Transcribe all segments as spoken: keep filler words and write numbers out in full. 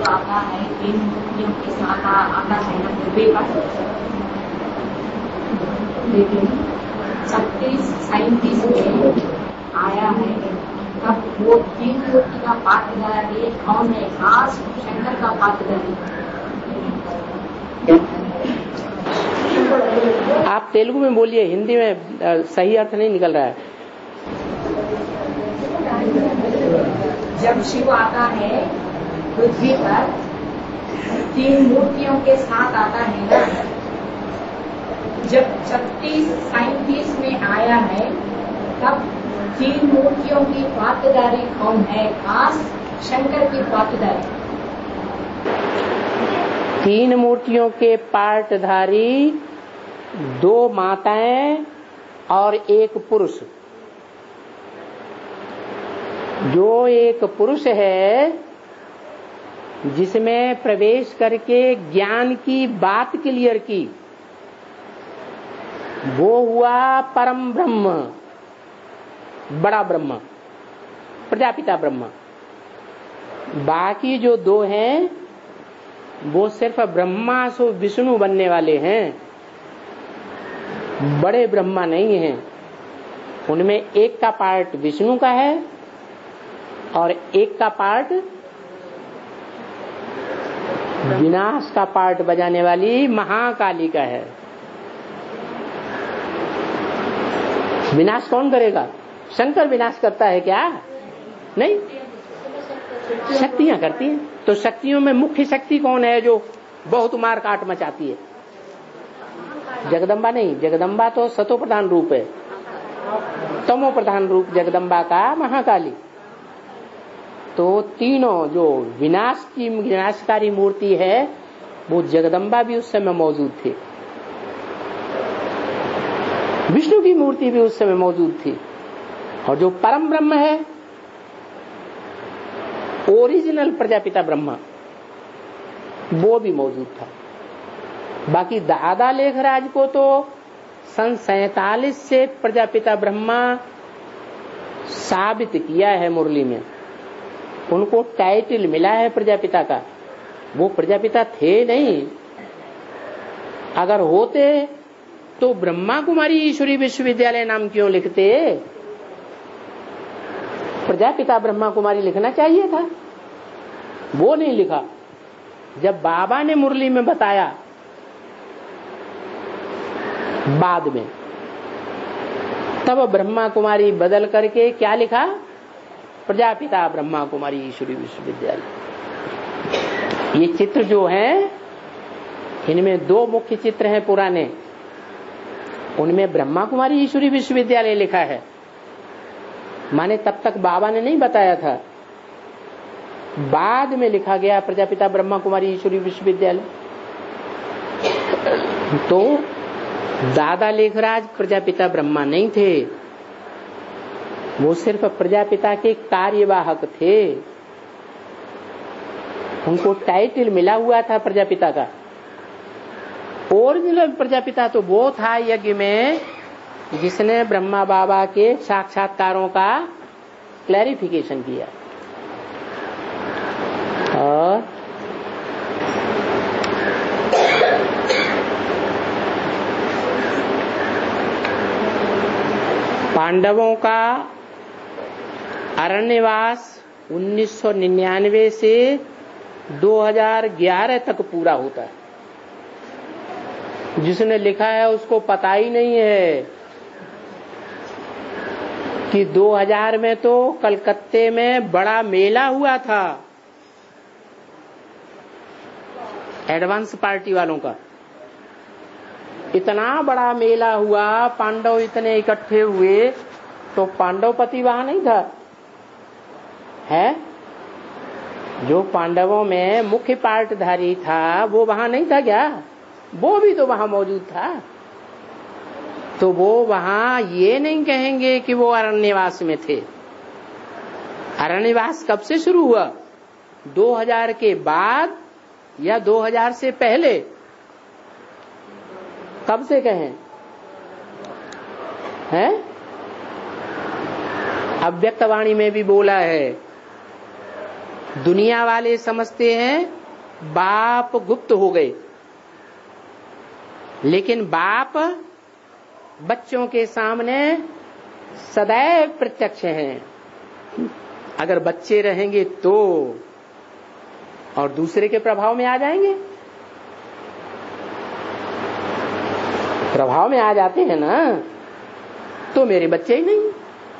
आता है तीन मूर्तियों के साथ आता है ना पृथ्वी पर, लेकिन छत्तीस सैंतीस में आया है, तब वो तीन मूर्ति का पात्रधारी कौन है? खास शंकर का पात्रधारी। आप तेलुगु में बोलिए, हिंदी में सही अर्थ नहीं निकल रहा है। जब शिव आता है पृथ्वी पर तीन मूर्तियों के साथ आता है ना, जब छत्तीस सैंतीस में आया है, तब तीन मूर्तियों की पात्रधारी कौन है? खास शंकर की पात्रधारी। तीन मूर्तियों के पाठधारी दो माताएं और एक पुरुष। जो एक पुरुष है जिसमें प्रवेश करके ज्ञान की बात क्लियर की, वो हुआ परम ब्रह्म, बड़ा ब्रह्म, प्रजापिता ब्रह्म। बाकी जो दो हैं वो सिर्फ ब्रह्मा सो विष्णु बनने वाले हैं, बड़े ब्रह्मा नहीं हैं। उनमें एक का पार्ट विष्णु का है और एक का पार्ट विनाश का पार्ट बजाने वाली महाकाली का है। विनाश कौन करेगा? शंकर विनाश करता है क्या? नहीं, शक्तियां करती हैं। तो शक्तियों में मुख्य शक्ति कौन है जो बहुत मार काट मचाती है? जगदम्बा नहीं, जगदम्बा तो सतो प्रधान रूप है, तमो प्रधान रूप जगदम्बा का महाकाली। तो तीनों जो विनाश की विनाशकारी मूर्ति है वो जगदम्बा भी उस समय मौजूद थी, विष्णु की मूर्ति भी उस समय मौजूद थी, और जो परम ब्रह्म है ओरिजिनल प्रजापिता ब्रह्मा वो भी मौजूद था। बाकी दादा लेखराज को तो सन सैतालीस से प्रजापिता ब्रह्मा साबित किया है मुरली में, उनको टाइटल मिला है प्रजापिता का। वो प्रजापिता थे नहीं, अगर होते तो ब्रह्मा कुमारी ईश्वरी विश्वविद्यालय नाम क्यों लिखते? प्रजापिता ब्रह्मा कुमारी लिखना चाहिए था, वो नहीं लिखा। जब बाबा ने मुरली में बताया बाद में, तब ब्रह्मा कुमारी बदल करके क्या लिखा? प्रजापिता ब्रह्मा कुमारी ईश्वरी विश्वविद्यालय। ये चित्र जो हैं, इनमें दो मुख्य चित्र हैं पुराने, उनमें ब्रह्मा कुमारी ईश्वरी विश्वविद्यालय लिखा है, माने तब तक बाबा ने नहीं बताया था, बाद में लिखा गया प्रजापिता ब्रह्मा कुमारी ईश्वरी विश्वविद्यालय। तो दादा लेखराज प्रजापिता ब्रह्मा नहीं थे, वो सिर्फ प्रजापिता के कार्यवाहक थे। उनको टाइटल मिला हुआ था प्रजापिता का। ओरिजिनल प्रजापिता तो वो था यज्ञ में जिसने ब्रह्मा बाबा के साक्षात्कारों का क्लैरिफिकेशन किया। और पांडवों का अरण्यवास उन्नीस सौ निन्यानवे से दो हज़ार ग्यारह तक पूरा होता है। जिसने लिखा है उसको पता ही नहीं है कि दो हज़ार में तो कलकत्ते में बड़ा मेला हुआ था एडवांस पार्टी वालों का। इतना बड़ा मेला हुआ, पांडव इतने इकट्ठे हुए, तो पांडवपति वहां नहीं था है? जो पांडवों में मुख्य पार्टधारी था वो वहां नहीं था क्या? वो भी तो वहां मौजूद था। तो वो वहां ये नहीं कहेंगे कि वो अरण्यवास में थे। अरण्यवास कब से शुरू हुआ? दो हज़ार के बाद या दो हज़ार से पहले? कब से कहें? हैं? अव्यक्तवाणी में भी बोला है, दुनिया वाले समझते हैं बाप गुप्त हो गए, लेकिन बाप बच्चों के सामने सदैव प्रत्यक्ष हैं। अगर बच्चे रहेंगे तो और दूसरे के प्रभाव में आ जाएंगे, प्रभाव में आ जाते हैं ना, तो मेरे बच्चे ही नहीं।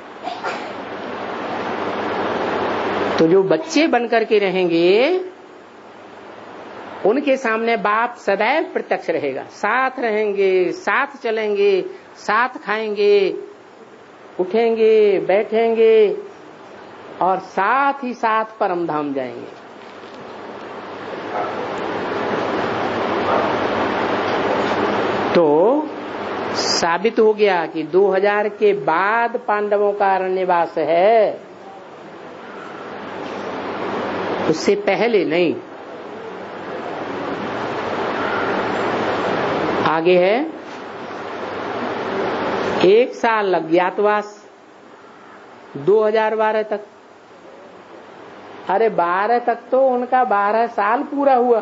तो जो बच्चे बनकर के रहेंगे उनके सामने बाप सदैव प्रत्यक्ष रहेगा, साथ रहेंगे, साथ चलेंगे, साथ खाएंगे, उठेंगे, बैठेंगे और साथ ही साथ परम धाम जाएंगे। तो साबित हो गया कि दो हज़ार के बाद पांडवों का अरण्यवास है, उससे पहले नहीं। आगे है एक साल अज्ञातवास दो हज़ार बारह तक। अरे बारह तक तो उनका बारह साल पूरा हुआ,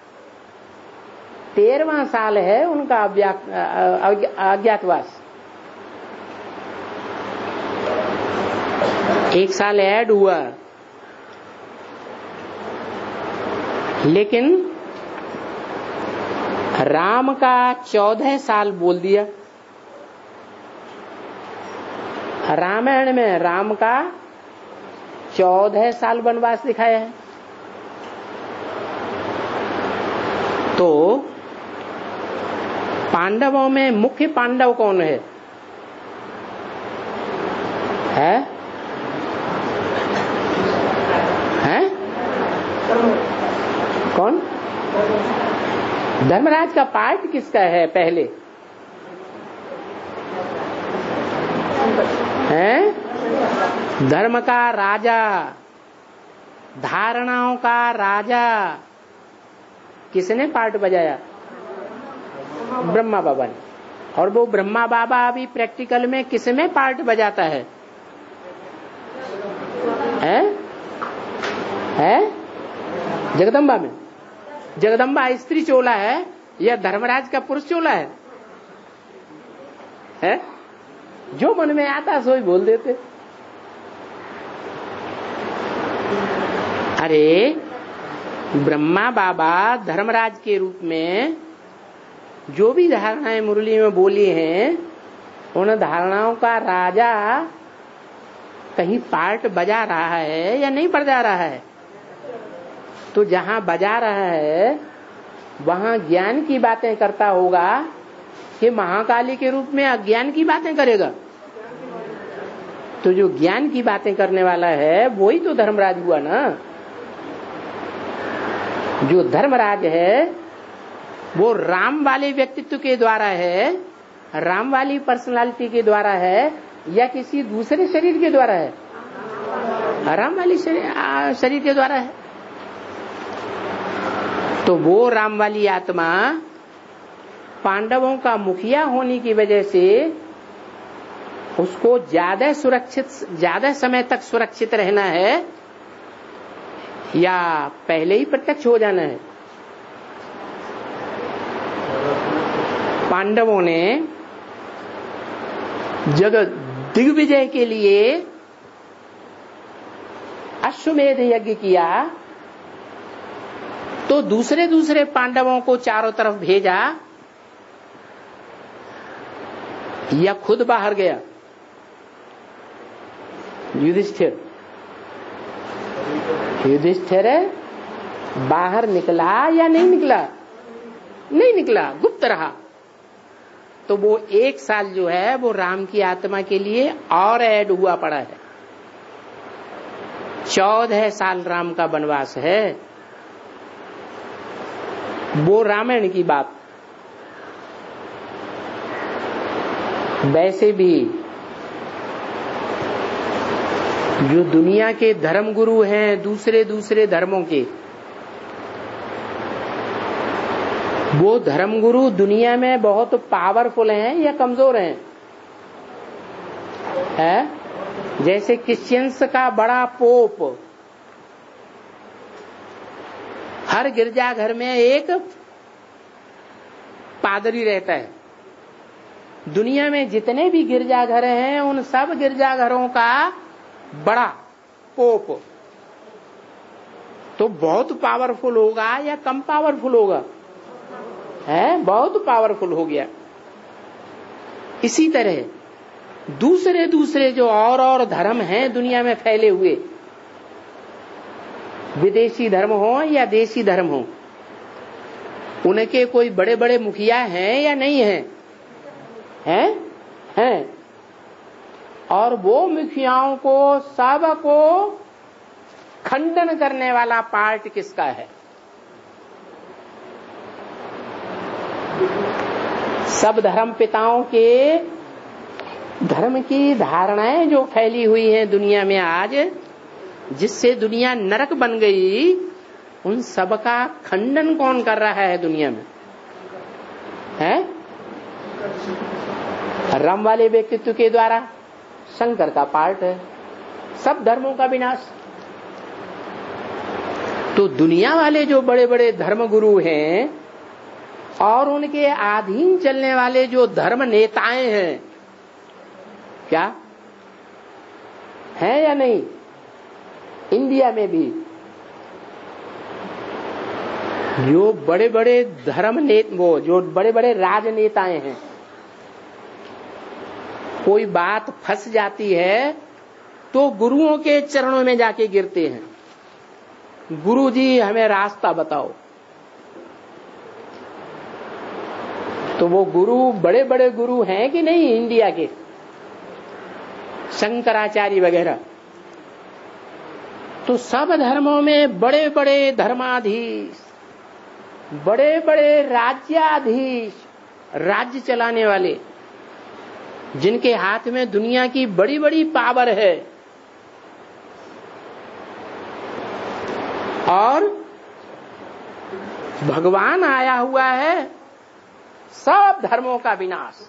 तेरहवां साल है उनका अज्ञातवास। एक साल ऐड हुआ, लेकिन राम का चौदह साल बोल दिया। रामायण में राम का चौदह साल वनवास दिखाया है। तो पांडवों में मुख्य पांडव कौन है? है? है? कौन? धर्मराज का पार्ट किसका है पहले? है? धर्म का राजा, धारणाओं का राजा किसने पार्ट बजाया? ब्रह्मा बाबा ने। और वो ब्रह्मा बाबा अभी प्रैक्टिकल में किसमें पार्ट बजाता है? है? है? जगदम्बा में। जगदम्बा स्त्री चोला है या धर्मराज का पुरुष चोला है? है? जो मन में आता सो ही बोल देते। अरे ब्रह्मा बाबा धर्मराज के रूप में जो भी धारणाएं मुरली में बोली हैं, उन धारणाओं का राजा कहीं पार्ट बजा रहा है या नहीं बजा रहा है? तो जहां बजा रहा है वहां ज्ञान की बातें करता होगा कि महाकाली के रूप में अज्ञान की बातें करेगा? तो जो ज्ञान की बातें करने वाला है वही तो धर्मराज हुआ ना। जो धर्मराज है वो राम वाले व्यक्तित्व के द्वारा है, राम वाली पर्सनालिटी के द्वारा है या किसी दूसरे शरीर के द्वारा है? राम वाली शरीर, शरीर के द्वारा है। तो वो राम वाली आत्मा पांडवों का मुखिया होने की वजह से उसको ज्यादा सुरक्षित, ज्यादा समय तक सुरक्षित रहना है या पहले ही प्रत्यक्ष हो जाना है? पांडवों ने जगत दिग्विजय के लिए अश्वमेध यज्ञ किया, तो दूसरे दूसरे पांडवों को चारों तरफ भेजा या खुद बाहर गया? युधिष्ठिर युधिष्ठिर बाहर निकला या नहीं निकला? नहीं निकला, गुप्त रहा। तो वो एक साल जो है वो राम की आत्मा के लिए और ऐड हुआ पड़ा है। चौदह साल राम का वनवास है। वो रामायण की बात। वैसे भी जो दुनिया के धर्म गुरु हैं दूसरे दूसरे धर्मों के, वो धर्म गुरु दुनिया में बहुत पावरफुल हैं या कमजोर हैं? है? जैसे क्रिश्चियंस का बड़ा पोप हर गिरजाघर में एक पादरी रहता है। दुनिया में जितने भी गिरजाघर हैं उन सब गिरजाघरों का बड़ा पोप तो बहुत पावरफुल होगा या कम पावरफुल होगा? है, बहुत पावरफुल हो गया। इसी तरह दूसरे दूसरे जो और और धर्म हैं दुनिया में फैले हुए, विदेशी धर्म हो या देशी धर्म हो, उनके कोई बड़े बड़े मुखिया हैं या नहीं हैं? हैं? हैं। और वो मुखियाओं को सबको खंडन करने वाला पार्ट किसका है? सब धर्म पिताओं के धर्म की धारणाएं जो फैली हुई हैं दुनिया में आज, जिससे दुनिया नरक बन गई, उन सब का खंडन कौन कर रहा है दुनिया में? है राम वाले व्यक्तित्व के द्वारा शंकर का पार्ट है सब धर्मों का विनाश। तो दुनिया वाले जो बड़े बड़े धर्म गुरु हैं और उनके अधीन चलने वाले जो धर्म नेताएं हैं, क्या है या नहीं? इंडिया में भी जो बड़े बड़े धर्म नेता, वो जो बड़े बड़े राजनेताएं हैं, कोई बात फंस जाती है तो गुरुओं के चरणों में जाके गिरते हैं, गुरु जी हमें रास्ता बताओ। तो वो गुरु बड़े बड़े गुरु हैं कि नहीं इंडिया के? शंकराचार्य वगैरह। तो सब धर्मों में बड़े बड़े धर्माधीश, बड़े बड़े राज्याधीश, राज्य चलाने वाले, जिनके हाथ में दुनिया की बड़ी बड़ी पावर है, और भगवान आया हुआ है सब धर्मों का विनाश।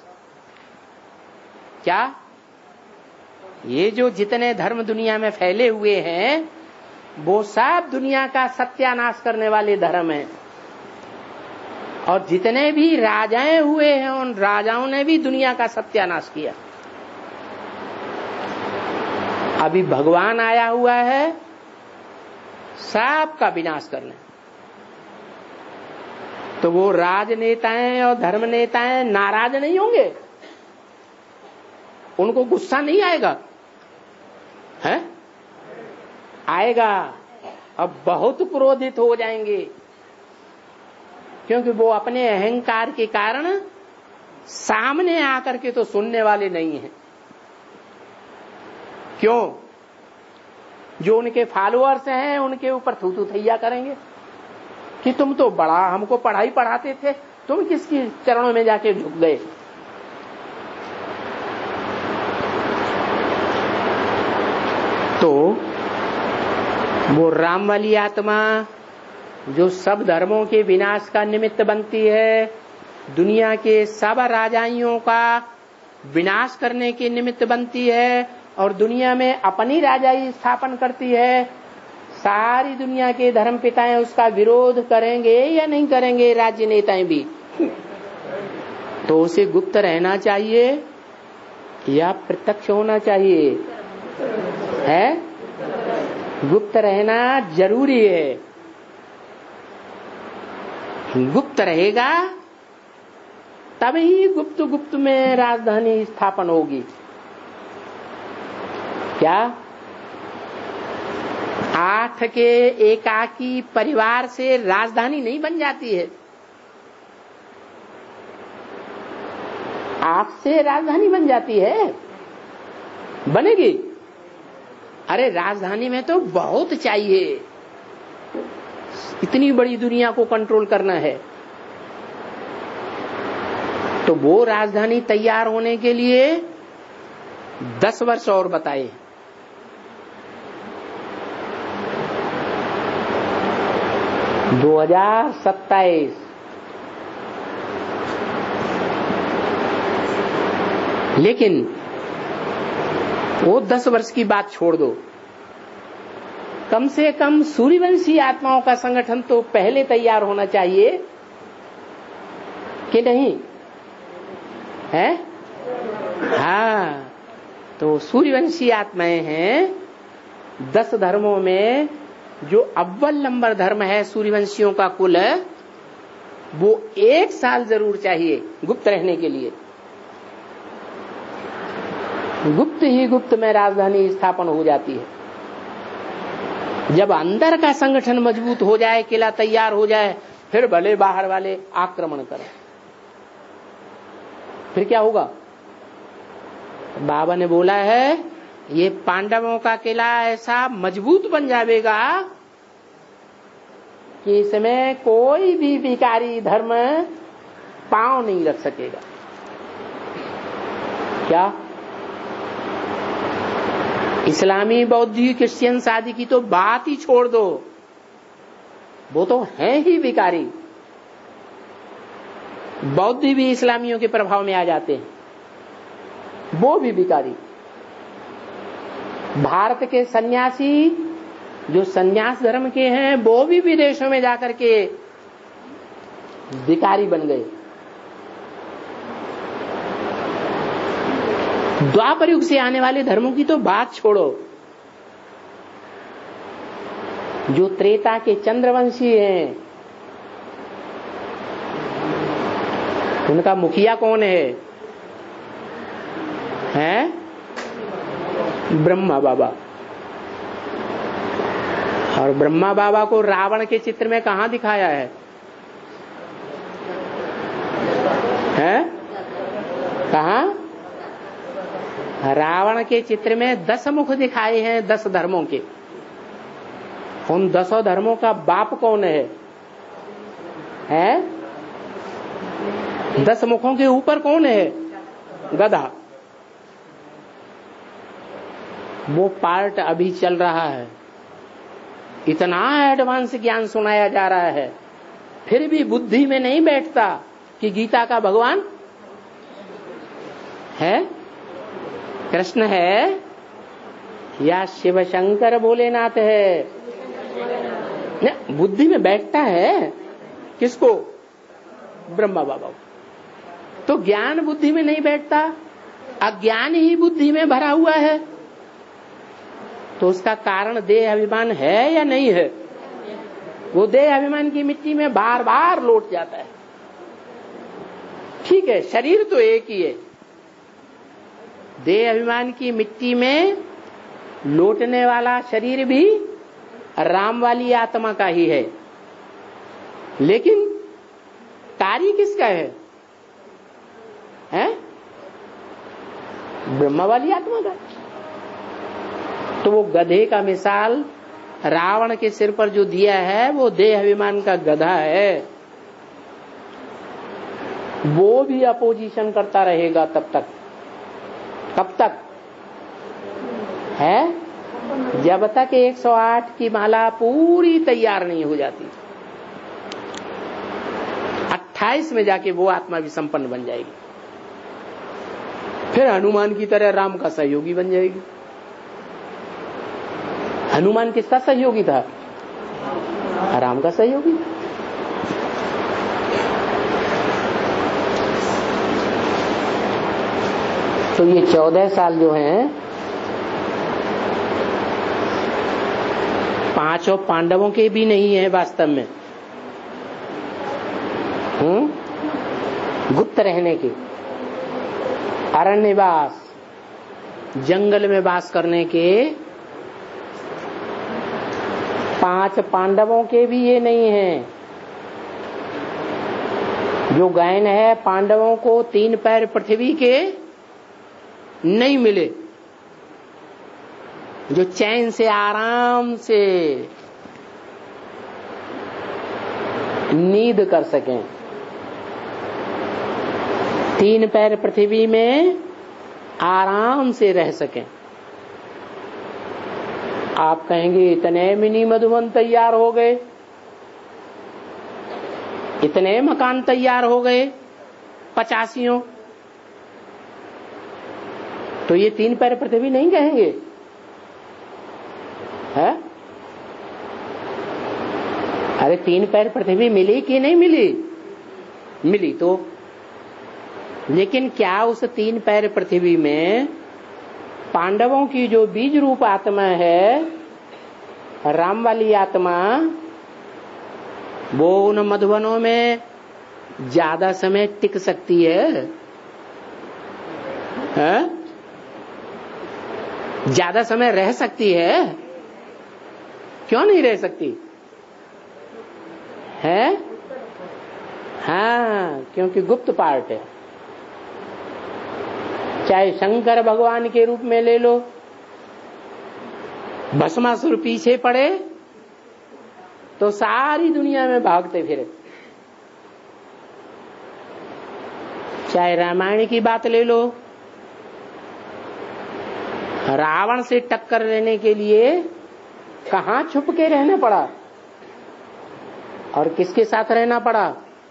क्या ये जो जितने धर्म दुनिया में फैले हुए हैं वो सब दुनिया का सत्यानाश करने वाले धर्म हैं, और जितने भी राजाएं हुए हैं उन राजाओं ने भी दुनिया का सत्यानाश किया। अभी भगवान आया हुआ है सब का विनाश करने। तो वो राजनेताएं और धर्म नेताएं नाराज नहीं होंगे? उनको गुस्सा नहीं आएगा? है? आएगा। अब बहुत क्रोधित हो जाएंगे, क्योंकि वो अपने अहंकार के कारण सामने आकर के तो सुनने वाले नहीं हैं। क्यों? जो उनके फॉलोअर्स हैं उनके ऊपर थू थू थैया करेंगे कि तुम तो बड़ा हमको पढ़ाई पढ़ाते थे, तुम किसकी चरणों में जाके झुक गए। तो वो राम वाली आत्मा जो सब धर्मों के विनाश का निमित्त बनती है, दुनिया के सब राजाइयों का विनाश करने के निमित्त बनती है, और दुनिया में अपनी राजाई स्थापन करती है, सारी दुनिया के धर्म पिताएं उसका विरोध करेंगे या नहीं करेंगे? राज्य नेताएं भी। तो उसे गुप्त रहना चाहिए या प्रत्यक्ष होना चाहिए? है? गुप्त रहना जरूरी है। गुप्त रहेगा तभी गुप्त गुप्त में राजधानी स्थापन होगी। क्या आठ के एकाकी परिवार से राजधानी नहीं बन जाती है? आठ से राजधानी बन जाती है? बनेगी? अरे राजधानी में तो बहुत चाहिए, इतनी बड़ी दुनिया को कंट्रोल करना है। तो वो राजधानी तैयार होने के लिए दस वर्ष और बताए। दो हजार सत्ताईस लेकिन वो दस वर्ष की बात छोड़ दो, कम से कम सूर्यवंशी आत्माओं का संगठन तो पहले तैयार होना चाहिए कि नहीं है? हाँ, तो सूर्यवंशी आत्माएं हैं। दस धर्मों में जो अव्वल नंबर धर्म है सूर्यवंशियों का कुल, वो एक साल जरूर चाहिए गुप्त रहने के लिए। गुप्त ही गुप्त में राजधानी स्थापन हो जाती है। जब अंदर का संगठन मजबूत हो जाए, किला तैयार हो जाए, फिर भले बाहर वाले आक्रमण करें। फिर क्या होगा? बाबा ने बोला है ये पांडवों का किला ऐसा मजबूत बन जाएगा कि इसमें कोई भी विकारी धर्म पांव नहीं रख सकेगा। क्या? इस्लामी, बौद्धी, क्रिश्चियन शादी की तो बात ही छोड़ दो, वो तो हैं ही विकारी। बौद्ध भी इस्लामियों के प्रभाव में आ जाते हैं, वो भी विकारी। भारत के सन्यासी जो सन्यास धर्म के हैं, वो भी विदेशों में जाकर के विकारी बन गए। द्वापर युग से आने वाले धर्मों की तो बात छोड़ो, जो त्रेता के चंद्रवंशी हैं, उनका मुखिया कौन है? हैं? ब्रह्मा बाबा। और ब्रह्मा बाबा को रावण के चित्र में कहां दिखाया है? हैं? कहां? रावण के चित्र में दस मुख दिखाए हैं, दस धर्मों के। उन दसों धर्मों का बाप कौन है? हैं? दस मुखों के ऊपर कौन है? गधा। वो पार्ट अभी चल रहा है। इतना एडवांस ज्ञान सुनाया जा रहा है, फिर भी बुद्धि में नहीं बैठता कि गीता का भगवान है, कृष्ण है या शिव शंकर भोलेनाथ है। न, बुद्धि में बैठता है किसको? ब्रह्मा बाबा को। तो ज्ञान बुद्धि में नहीं बैठता, अज्ञान ही बुद्धि में भरा हुआ है। तो उसका कारण देह अभिमान है या नहीं है? वो देह अभिमान की मिट्टी में बार बार लौट जाता है। ठीक है, शरीर तो एक ही है, देह अभिमान की मिट्टी में लौटने वाला शरीर भी राम वाली आत्मा का ही है, लेकिन कार्य किसका है? हैं? ब्रह्मा वाली आत्मा का। तो वो गधे का मिसाल रावण के सिर पर जो दिया है, वो देह अभिमान का गधा है। वो भी अपोजिशन करता रहेगा तब तक। कब तक? है जब तक एक सौ आठ की माला पूरी तैयार नहीं हो जाती। अट्ठाईस में जाके वो आत्मा भी संपन्न बन जाएगी, फिर हनुमान की तरह राम का सहयोगी बन जाएगी। हनुमान किसका सहयोगी था? राम का सहयोगी। तो ये चौदह साल जो हैं, पांचों पांडवों के भी नहीं है वास्तव में। हम्म गुप्त रहने के, अरण्यवास, जंगल में वास करने के पांच पांडवों के भी ये नहीं है। जो गायन है, पांडवों को तीन पैर पृथ्वी के नहीं मिले, जो चैन से आराम से नींद कर सकें, तीन पैर पृथ्वी में आराम से रह सकें। आप कहेंगे इतने मिनी मधुबन तैयार हो गए, इतने मकान तैयार हो गए पचासियों, तो ये तीन पैर पृथ्वी नहीं कहेंगे? है अरे तीन पैर पृथ्वी मिली कि नहीं मिली? मिली तो, लेकिन क्या उस तीन पैर पृथ्वी में पांडवों की जो बीज रूप आत्मा है, राम वाली आत्मा, वो उन मधुबनों में ज्यादा समय टिक सकती है? है? ज्यादा समय रह सकती है? क्यों नहीं रह सकती है? हाँ, क्योंकि गुप्त पार्ट है। चाहे शंकर भगवान के रूप में ले लो, भस्मासुर पीछे पड़े तो सारी दुनिया में भागते फिरे। चाहे रामायण की बात ले लो, रावण से टक्कर लेने के लिए कहां छुप के रहना पड़ा और किसके साथ रहना पड़ा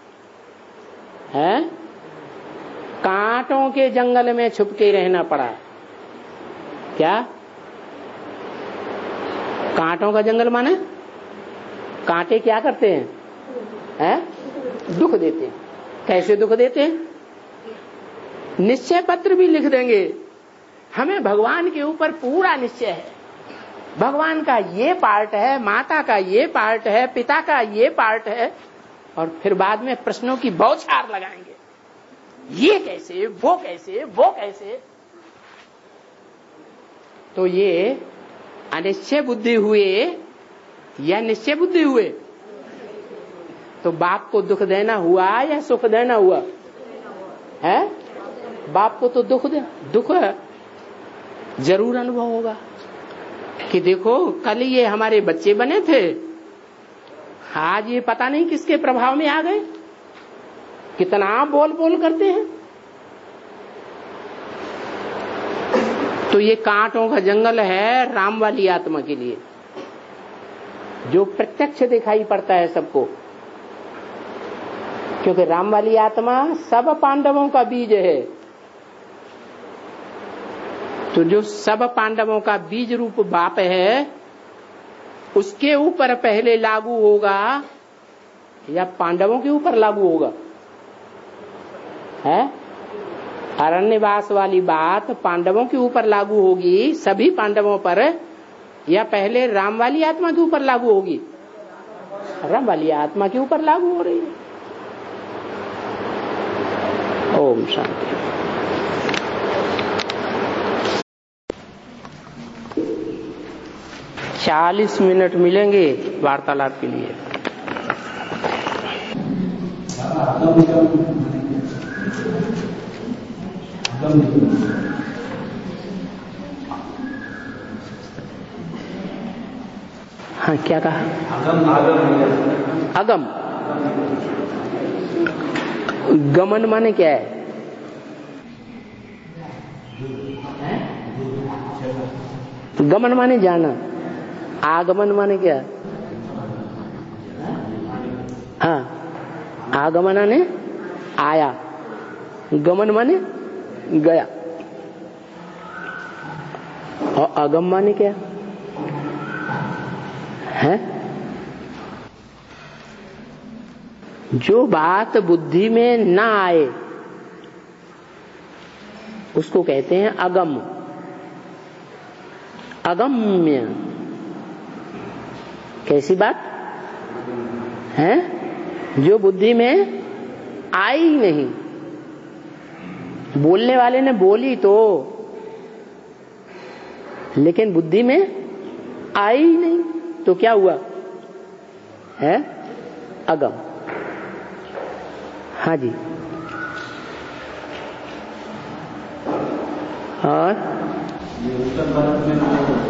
है? कांटों के जंगल में छुप के रहना पड़ा। क्या? कांटों का जंगल माने कांटे क्या करते हैं? हैं? दुख देते हैं। कैसे दुख देते हैं? निश्चय पत्र भी लिख देंगे, हमें भगवान के ऊपर पूरा निश्चय है, भगवान का ये पार्ट है, माता का ये पार्ट है, पिता का ये पार्ट है, और फिर बाद में प्रश्नों की बौछार लगाएंगे, ये कैसे, वो कैसे, वो कैसे। तो ये अनिश्चय बुद्धि हुए या निश्चय बुद्धि हुए? तो बाप को दुख देना हुआ या सुख देना हुआ है? बाप को तो दुख दे, दुख जरूर अनुभव होगा कि देखो कल ये हमारे बच्चे बने थे, आज ये पता नहीं किसके प्रभाव में आ गए, कितना बोल बोल करते हैं। तो ये कांटों का जंगल है राम वाली आत्मा के लिए, जो प्रत्यक्ष दिखाई पड़ता है सबको, क्योंकि राम वाली आत्मा सब पांडवों का बीज है। तो जो सब पांडवों का बीज रूप बाप है, उसके ऊपर पहले लागू होगा या पांडवों के ऊपर लागू होगा? है? अरण्यवास वाली बात पांडवों के ऊपर लागू होगी, सभी पांडवों पर, या पहले राम वाली आत्मा के ऊपर लागू होगी? राम वाली आत्मा के ऊपर लागू हो रही है। ओम शांति। चालीस मिनट मिलेंगे वार्तालाप के लिए। हाँ, क्या कहा? अगम। गमन माने क्या है? गमन माने जाना, आगमन माने क्या? हाँ, आगमन माने आया, गमन माने गया, और अगम माने क्या है? जो बात बुद्धि में ना आए उसको कहते हैं अगम, अगम्य। कैसी बात है? जो बुद्धि में आई नहीं, बोलने वाले ने बोली तो, लेकिन बुद्धि में आई नहीं, तो क्या हुआ है? अगम। हाँ जी। और ये उत्तर भारत में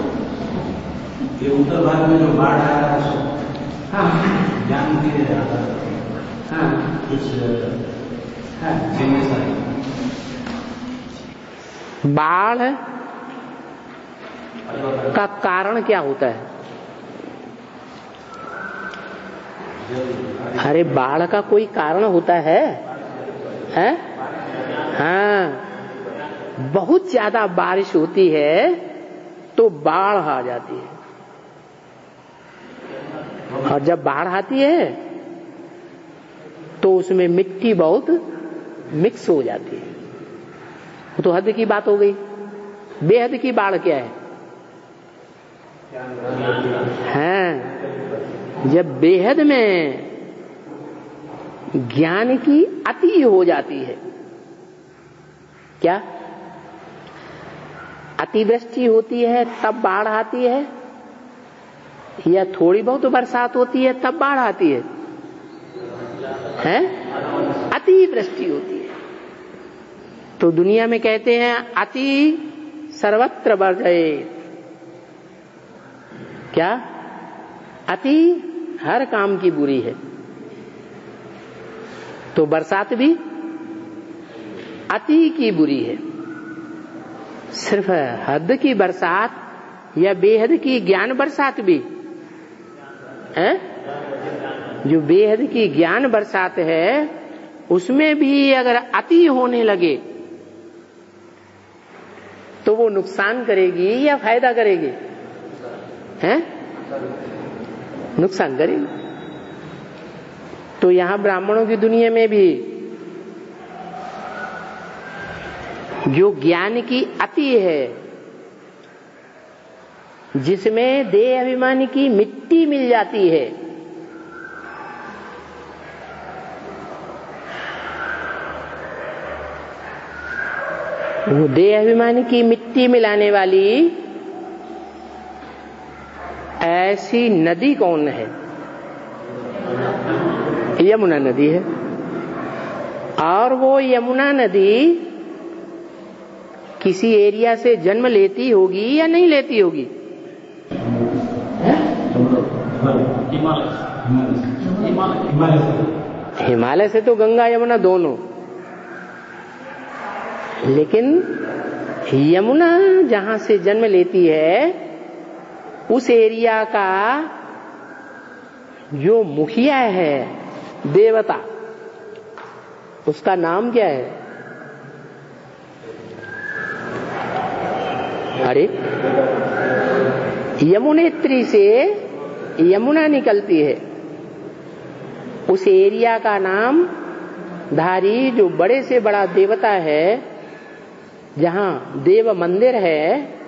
ये उत्तर भारत में जो बाढ़ आया है, हाँ, ज्ञान धीरे जाता है, हाँ, कुछ हाँ, बाढ़ का कारण क्या होता है? अरे बाढ़ का कोई कारण होता है? हैं? हाँ, बहुत ज्यादा बारिश होती है तो बाढ़ आ जाती है। और जब बाढ़ आती है तो उसमें मिट्टी बहुत मिक्स हो जाती है। वो तो हद की बात हो गई। बेहद की बाढ़ क्या है? हैं, जब बेहद में ज्ञान की अति हो जाती है। क्या अतिवृष्टि होती है तब बाढ़ आती है, या थोड़ी बहुत बरसात होती है तब बाढ़ आती है? हैं? अतिवृष्टि होती है। तो दुनिया में कहते हैं अति सर्वत्र वर्जयेत्। क्या? अति हर काम की बुरी है। तो बरसात भी अति की बुरी है। सिर्फ हद की बरसात या बेहद की ज्ञान बरसात भी है? जो बेहद की ज्ञान बरसात है उसमें भी अगर अति होने लगे तो वो नुकसान करेगी या फायदा करेगी? हैं? नुकसान करेगी। तो यहां ब्राह्मणों की दुनिया में भी जो ज्ञान की अति है, जिसमें देह अभिमान की मिट्टी मिल जाती है, वो देह अभिमान की मिट्टी मिलाने वाली ऐसी नदी कौन है? यमुना नदी है। और वो यमुना नदी किसी एरिया से जन्म लेती होगी या नहीं लेती होगी? हिमालय से तो गंगा यमुना दोनों, लेकिन यमुना जहां से जन्म लेती है उस एरिया का जो मुखिया है, देवता, उसका नाम क्या है? अरे यमुनेत्री से यमुना निकलती है, उस एरिया का नाम धारी जो बड़े से बड़ा देवता है, जहां देव मंदिर है,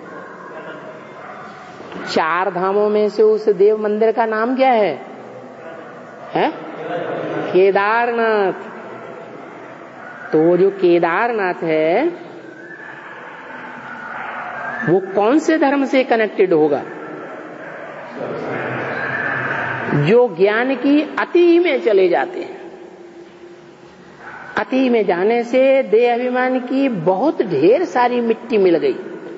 चार धामों में से उस देव मंदिर का नाम क्या है? है? केदारनाथ। तो वो जो केदारनाथ है वो कौन से धर्म से कनेक्टेड होगा? जो ज्ञान की अति में चले जाते हैं। अति में जाने से देह अभिमान की बहुत ढेर सारी मिट्टी मिल गई,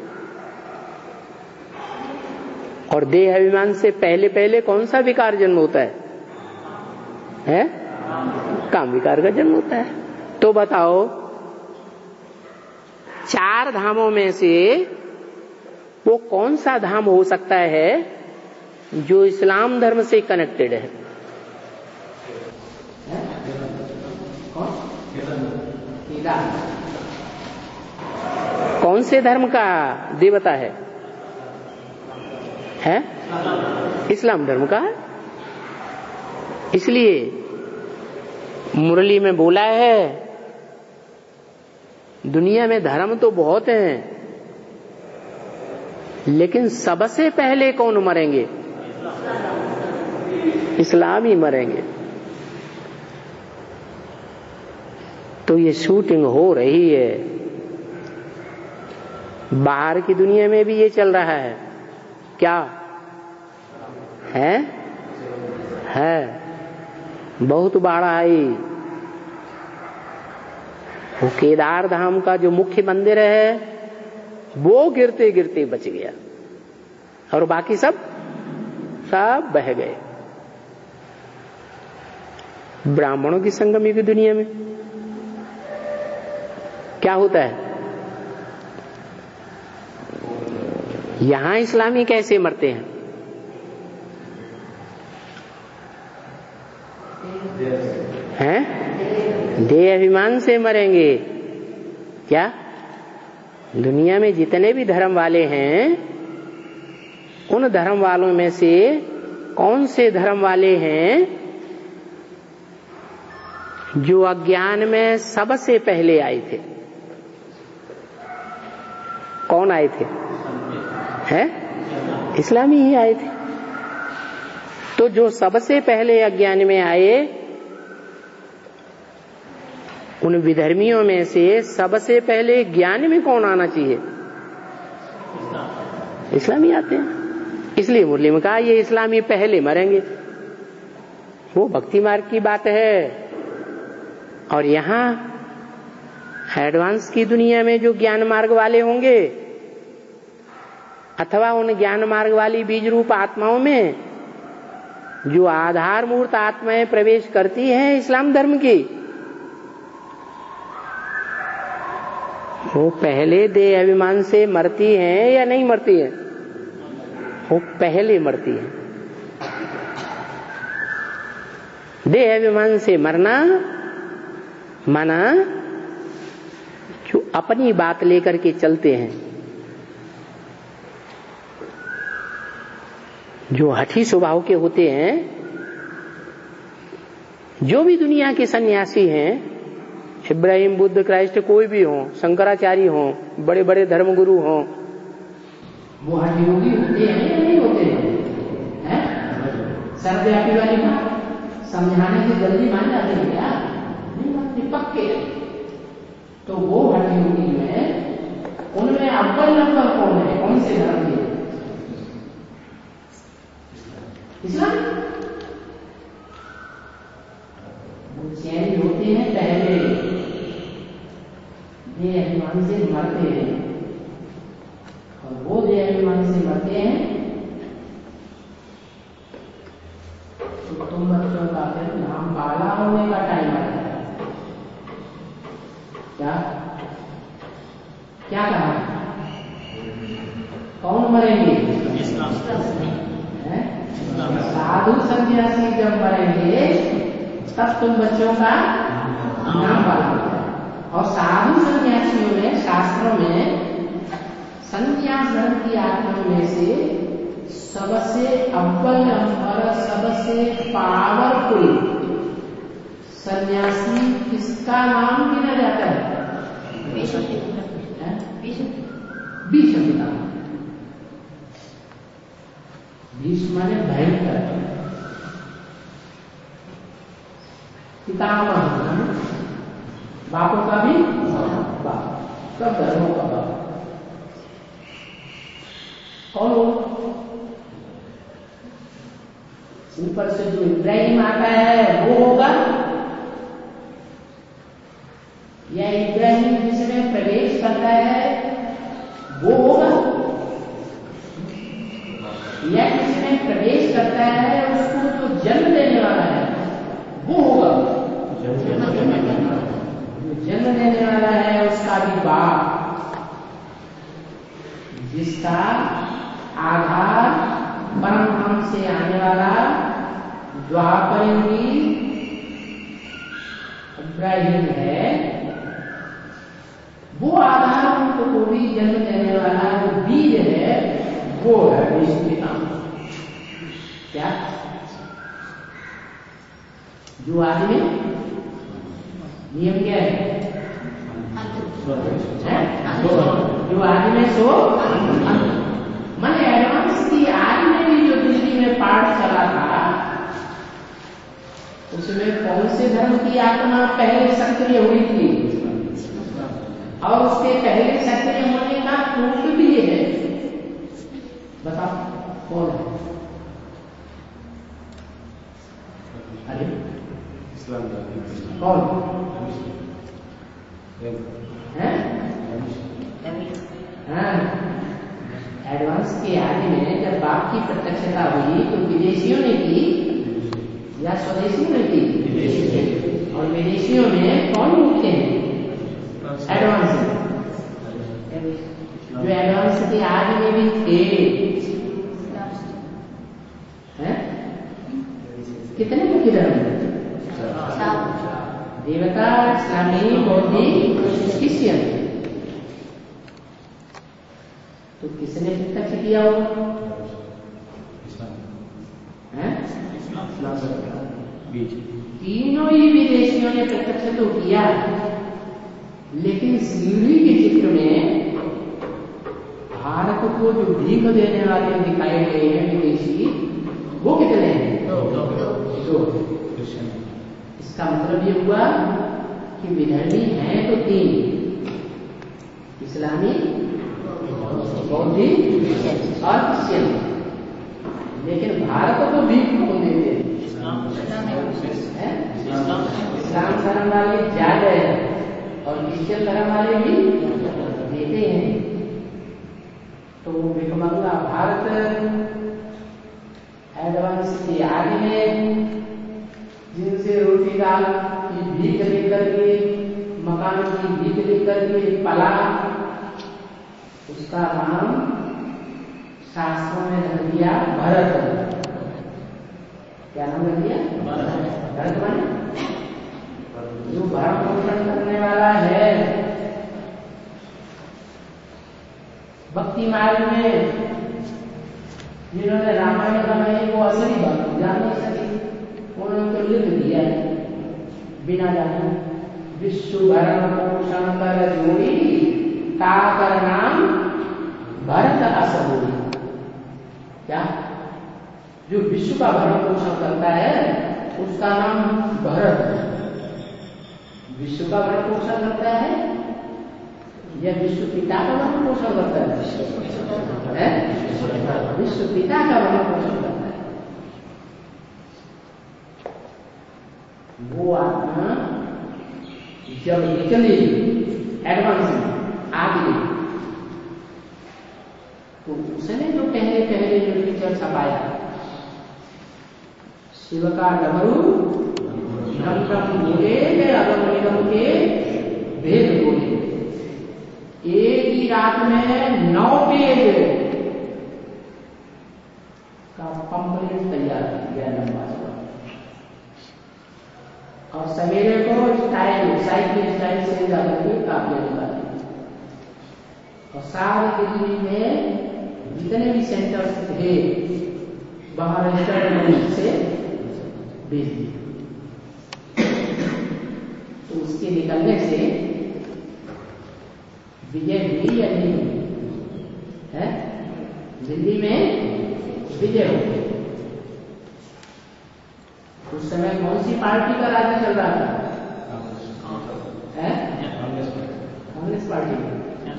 और देह अभिमान से पहले पहले कौन सा विकार जन्म होता है? है? काम विकार का जन्म होता है। तो बताओ, चार धामों में से वो कौन सा धाम हो सकता है जो इस्लाम धर्म से कनेक्टेड है? कौन से धर्म का देवता है? है? इस्लाम धर्म का। इसलिए मुरली में बोला है, दुनिया में धर्म तो बहुत हैं, लेकिन सबसे पहले कौन मरेंगे? इस्लाम ही मरेंगे। तो ये शूटिंग हो रही है, बाहर की दुनिया में भी ये चल रहा है। क्या है? है, बहुत बाढ़ आई। वो केदार धाम का जो मुख्य मंदिर है वो गिरते गिरते बच गया, और बाकी सब सब बह गए। ब्राह्मणों की संगमी की दुनिया में क्या होता है? यहां इस्लामी कैसे मरते हैं? हैं? देह अभिमान से मरेंगे। क्या? दुनिया में जितने भी धर्म वाले हैं, उन धर्म वालों में से कौन से धर्म वाले हैं जो अज्ञान में सबसे पहले आए थे? कौन आए थे? हैं? इस्लामी ही आए थे। तो जो सबसे पहले अज्ञान में आए, उन विधर्मियों में से सबसे पहले ज्ञान में कौन आना चाहिए? इस्लामी आते हैं। इसलिए मुरली में कहा ये इस्लामी पहले मरेंगे। वो भक्ति मार्ग की बात है। और यहां एडवांस की दुनिया में जो ज्ञान मार्ग वाले होंगे, अथवा उन ज्ञान मार्ग वाली बीज रूप आत्माओं में जो आधार मूर्त आत्माएं प्रवेश करती हैं इस्लाम धर्म की, वो पहले देह अभिमान से मरती हैं या नहीं मरती हैं? वो पहले मरती हैं। देह अभिमान से मरना माना जो अपनी बात लेकर के चलते हैं, जो हठी स्वभाव के होते हैं, जो भी दुनिया के सन्यासी हैं, इब्राहिम, बुद्ध, क्राइस्ट, कोई भी हो, शंकराचार्य हो, बड़े बड़े धर्मगुरु हो, वो हठयोगी होते हैं या नहीं होते हैं? सर्वव्यापी वाली बात समझाने से जल्दी मान जाते हैं क्या? नहीं मानते, पक्के। तो वो हठयोगी में उनमें अव्वल नंबर कौन है? कौन से धर्म के? इस्लाम। वो चैन होते हैं पहले, देह अभिमान से मरते हैं, और वो देह अभिमान से मरते हैं। तो तुम बच्चों का फिर नाम बाला होने का टाइम आता है। क्या क्या कहा? कौन मरेंगे? साधु सन्यासी जब मरेंगे तब तुम बच्चों का नाम बाला होगा। और साधु सन्यासियों में, शास्त्रों में, संन्यास धर्म की आत्मा में से सबसे अव्वल नंबर, सबसे पावरफुल सन्यासी किसका नाम गिना जाता है? भीष्म पिता। भीष्म माने भयंकर, पितामह, बापों का भी बाप, सब धर्मों का बाप। और ऊपर से जो इब्राहिम आता है वो होगा, या इब्राहिम जिसमें प्रवेश करता है वो होगा, या जिसमें प्रवेश करता है उसको जो जन्म देने वाला है वो होगा। जो जन्म देने वाला है उसका भी बाप, जिसका आधार परम धाम से आने वाला द्वापर युगी इब्राहिम है, वो आधार को भी जन्म देने वाला जो बीज है वो है भीष्म पितामह। क्या? जो आदमी नियम क्या है? जो आदमी सो मन एडवांस की आज में भी जो दिल्ली में पाठ चला था, उसमें कौन से धर्म की आत्मा पहले सक्रिय हुई थी? और उसके पहले सक्रिय होने का प्रूफ भी है। बताओ कौन है? अरे कौन है? हाँ, एडवांस के आदि में जब बाप की प्रत्यक्षता हुई तो विदेशियों ने की या स्वदेशियों ने की? और विदेशियों में कौन मुख्य है? एडवांस। जो एडवांस के आदि में भी थे, हैं? कितने मुख्य धर्म? देवता, इस्लामी, बौद्धिक, क्रिश्चियन। तो किसने प्रत्यक्ष किया होगा? हैं? तीनों ही विदेशियों ने प्रत्यक्ष तो किया, लेकिन सीढ़ी के चित्र में भारत को जो भीख देने वाले दिखाए गए हैं विदेशी, वो कितने हैं? दो। इसका मतलब ये हुआ कि विधर्मी हैं तो तीन, इस्लामी, बौद्धिक और क्रिश्चियन। लेकिन भारत को भीख कौन देते हैं? इस्लाम धर्म वाले ज्यादा है और क्रिश्चियन धर्म वाले भी देते हैं। तो भिखमंगा भारत एडवांस के आगे में, जिनसे रोटी दाल की भीख लेकर के, मकान की भीख लेकर के पला, उसका नाम शास्त्रों में रख दिया भरत। क्या नाम रख दिया? भरत माने जो भरण पोषण करने वाला है। भक्ति मार्ग में जिन्होंने रामायण बनाई वो असली बात जान नहीं सके, उन्होंने तो लिख दिया बिना जाने, विश्व भरण पोषण कर जोड़ी ताकर नाम भरत असबोरी। क्या? जो विश्व का भरण पोषण करता है उसका नाम भरत है। विश्व का भरण पोषण करता है या विश्व पिता का भरण पोषण करता है? विश्व पिता का भरण पोषण करता है। वो आत्मा जब निकली एडवांस में आगे, तो उसने जो पहले पहले जो टीचर छपाया, शिव का डमरू ढम ढम बोले गए, अगम निगम के भेद बोले। एक ही रात में नौ पेज का पंपलेट तैयार किया लंबा सा, और सवेरे को स्टाइल साइकिल स्टाइल से जाकर के काफी निकाले। और सारे दिल्ली में जितने भी सेंटर्स थे वहां रजिस्टर्ड से भेज दिए। तो उसके निकलने से विजय हुई या नहीं है? दिल्ली में विजय हो गई। उस समय कौन सी पार्टी का राज्य चल रहा था? कांग्रेस पार्टी है?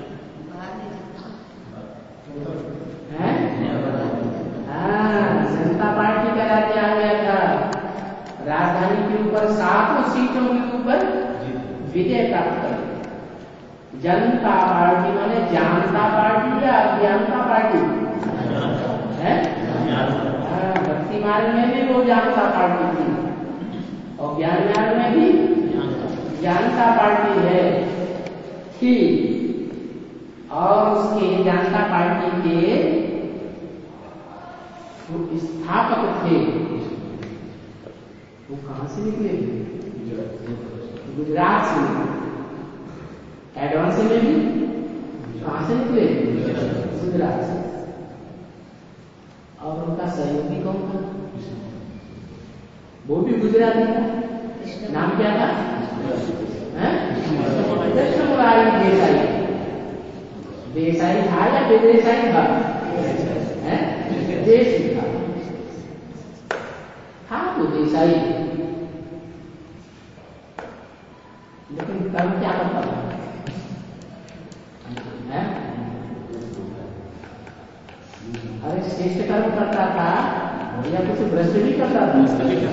हाँ, जनता पार्टी का राज्य आ गया था। राजधानी के ऊपर सातों सीटों के ऊपर विजय प्राप्त कर। जनता पार्टी माने जानता पार्टी या अज्ञानता पार्टी है? भक्ति मार्ग में भी वो जानता पार्टी थी और ज्ञान मार्ग में भी जानता पार्टी है थी। और उसके जानता पार्टी के जो स्थापक थे वो कहां से निकले? गुजरात से। एडवांस में भी कहां से निकले? गुजरात से। और उनका सहयोगी कौन था? वो भी गुजराती था। नाम क्या था? कृष्ण मुरारी देसाई। देसाई था या बेदेसाई था? देसी था। था तो देसाई, लेकिन कर्म क्या करता था? अरे श्रेष्ठ कर्म करता था या कुछ भ्रष्ट भी करता था?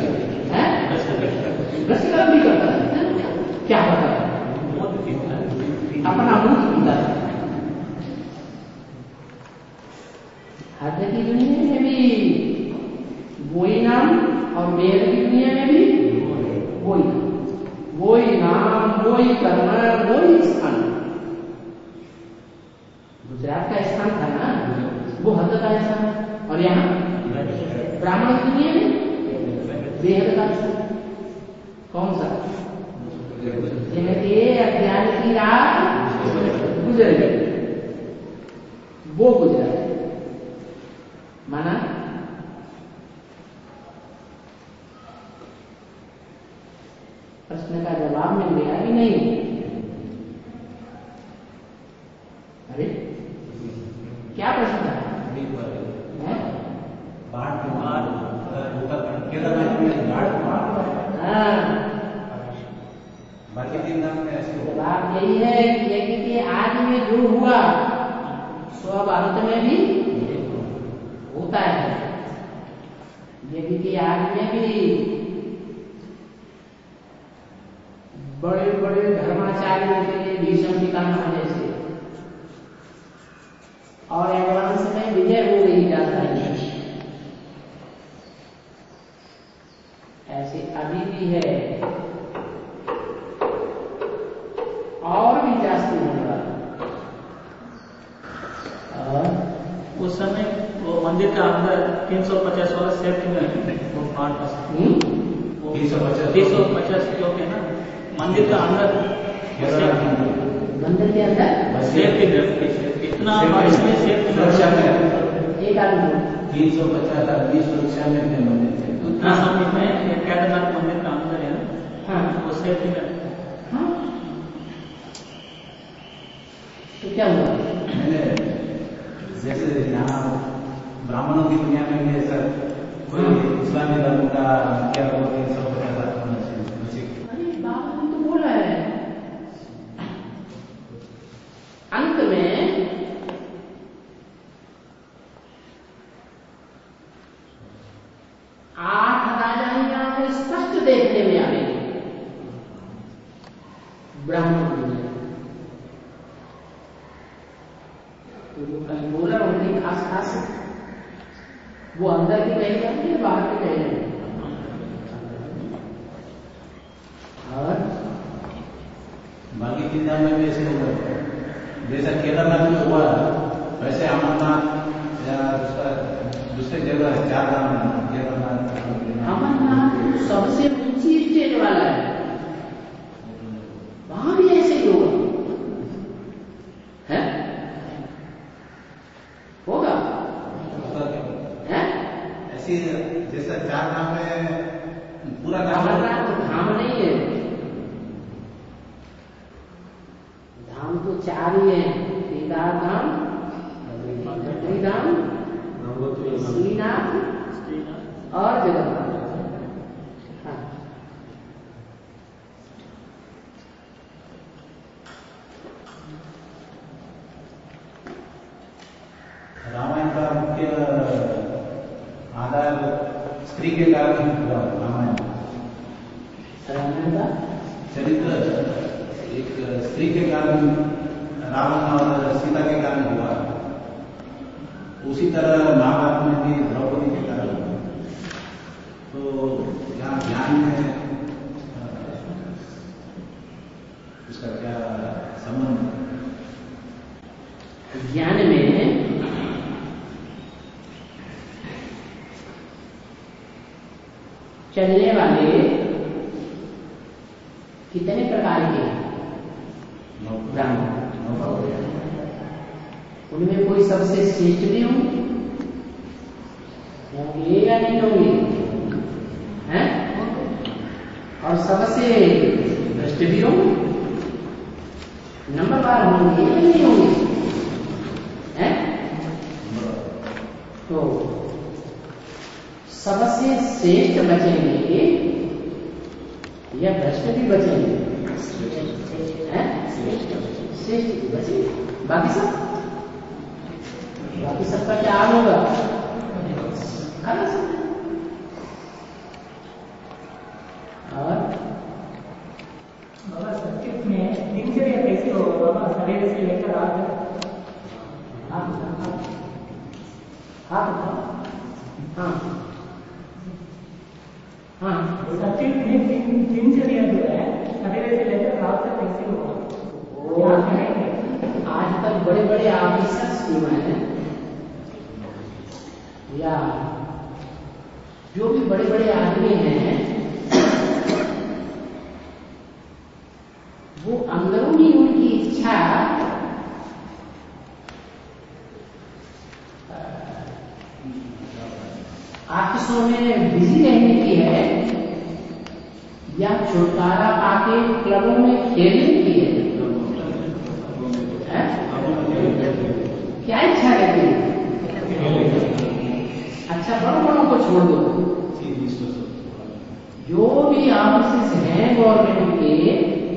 भ्रष्ट कर्म भी करता था। क्या करता था? अपना मुख पीता था। हद की दुनिया में भी वही नाम और वेद की दुनिया में भी वही वही नाम, वही कर्म, वही स्थान। गुजरात का स्थान था ना, वो हद का स्थान। और यहाँ ब्राह्मण की दुनिया में बेहद का स्थान कौन सा? जिनके अज्ञान की रात गुजर गई, वो गुजरात माना। प्रश्न का जवाब मिल गया कि नहीं? अरे क्या प्रश्न था? बाढ़ के बाद उत्तराखंड केदारनाथ में बाढ़ के बाद हाँ, बाकी तीन नाम में ऐसे जवाब यही है कि यज्ञ के आग में जो हुआ सो अब अंत में भी होता है। यज्ञ की आग में भी बड़े बड़े धर्माचार्यों के लिए भीषण पितामह जैसे और एडवांस में विजय हो गई जाता है, ऐसे अभी भी है और भी जास्ती होने वाला। और उस समय वो मंदिर का अंदर तीन सौ पचास वाला सेफ्टी में वो पार्ट का तीन सौ पचास तीन सौ पचास लोग है ना मंदिर का अंदर, मंदिर के अंदर सेफ्टी इतना सेफ्टी सुरक्षा में एक आदमी तीन सौ पचास आदमी सुरक्षा में अपने मंदिर थे। उतना समय में केदारनाथ मंदिर का अंदर है ना, हाँ वो सेफ्टी में। हाँ तो क्या हुआ? मैंने जैसे यहाँ ब्राह्मणों की दुनिया में भी ऐसा कोई इस्लामी धर्म का क्या बोलते हैं सब पचास अरे बाबा तो बोल रहा है अंत में आठ राजाइयां को स्पष्ट देखने में आएंगे ब्राह्मण दुनिया। तो जो कहीं बोला उनकी खास खास वो अंदर की कही जाती है, बाहर की कही जाती है। और बाकी तीन धाम में भी ऐसे होगा, जैसा केदारनाथ में हुआ वैसे अमरनाथ या दूसरे जगह चार धाम केदारनाथ अमरनाथ सबसे ऊंची स्टेज वाला है, वहां भी ऐसे ही होगा है? होगा है? ऐसी जैसा चार धाम में पूरा अमरनाथ तो धाम नहीं है, धाम तो चार ही है, केदार धाम, बद्री धाम, श्रीनाथ और जगन्नाथ। हाँ। रामायण का मुख्य आधार स्त्री के कारण हुआ। रामायण रामायण का चरित्र एक स्त्री के कारण रावण और सीता के कारण हुआ, उसी तरह महाभारत में भी द्रौपदी के कारण हुआ। तो यहाँ ज्ञान में इसका क्या संबंध? ज्ञान में चलने वाले कितने प्रकार के ब्राह्मण, उनमें कोई सबसे श्रेष्ठ भी होंगे होंगे या नहीं होंगे हैं? और सबसे भ्रष्ट भी होंगे, नंबरदार होंगे या नहीं होंगे हैं? तो सबसे श्रेष्ठ बचेंगे या भ्रष्ट भी बचेंगे हैं? श्रेष्ठ भी बचेंगे, बाकी सब बाकी सबका क्या हाल होगा? और बाबा संस्कृत में दिनचर्या कैसे हो बाबा, सवेरे से लेकर रात तक? हाँ हाँ हाँ हाँ संस्कृत में दिन दिनचर्या जो है सवेरे से लेकर रात तक कैसे होगा? आज तक बड़े बड़े ऑफिसर्स हुए हैं या जो भी बड़े बड़े आदमी हैं वो अंदरूनी उनकी इच्छा ऑफिसों में बिजी रहने की है या छुटकारा पाके क्लबों में खेलने की है? क्या इच्छा रहती है? अच्छा, बड़ों बड़ों को छोड़ दो, जो भी ऑफिस हैं गवर्नमेंट के,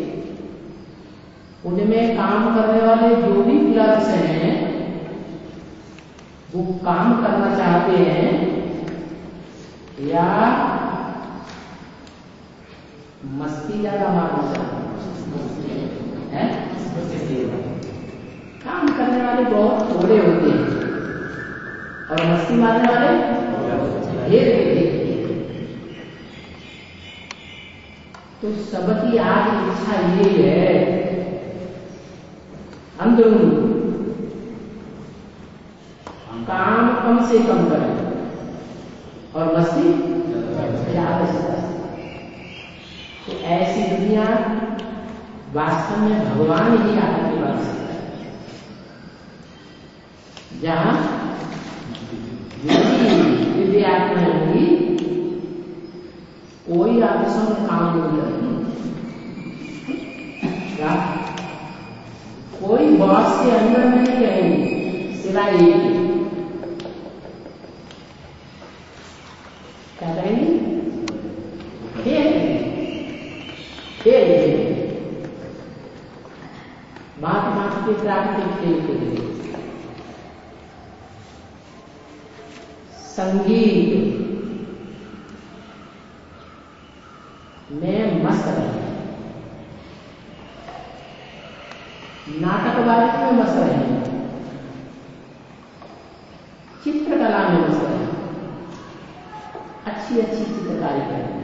उनमें काम करने वाले जो भी क्लर्क्स हैं, वो काम करना चाहते हैं या मस्ती ज्यादा मारना चाहते हैं? काम करने वाले बहुत थोड़े होते हैं और मस्ती मारने वाले ढेर होते हैं। तो सबकी आज इच्छा ये है अंदरूनी काम कम से कम करें और मस्ती ज्यादा से ज्यादा। तो ऐसी दुनिया वास्तव में भगवान ही आकर के बन सकता है, जहां दिव्य आत्मा होगी, कोई ऑफिसों में काम नहीं करेगी, कोई बॉस के अंदर नहीं रहेगी, सिवाय एक क्या कहेंगे? खेल खेल बात बात के क्रांति खेल के लिए संगीत में मस्त रहे, नाटकबाजी में मस्त रहे, चित्रकला में मस्त रहे, अच्छी अच्छी चित्रकारी करें।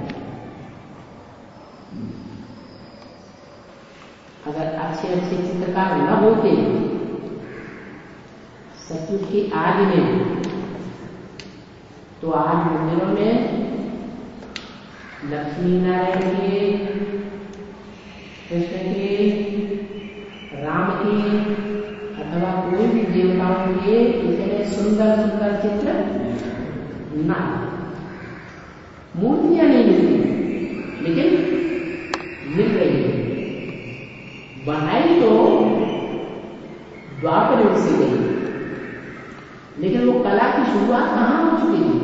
अगर अच्छे अच्छे चित्रकार न होते सतयुग की आदि में, तो आज मंदिरों में लक्ष्मी नारायण के, कृष्ण के, राम के अथवा कोई भी देवताओं के इतने सुंदर सुंदर चित्र ना, मूर्तियां नहीं मिलती, लेकिन मिल रही है। बनाई तो द्वापर युग से गई, लेकिन वो कला की शुरुआत कहां हो चुकी थी?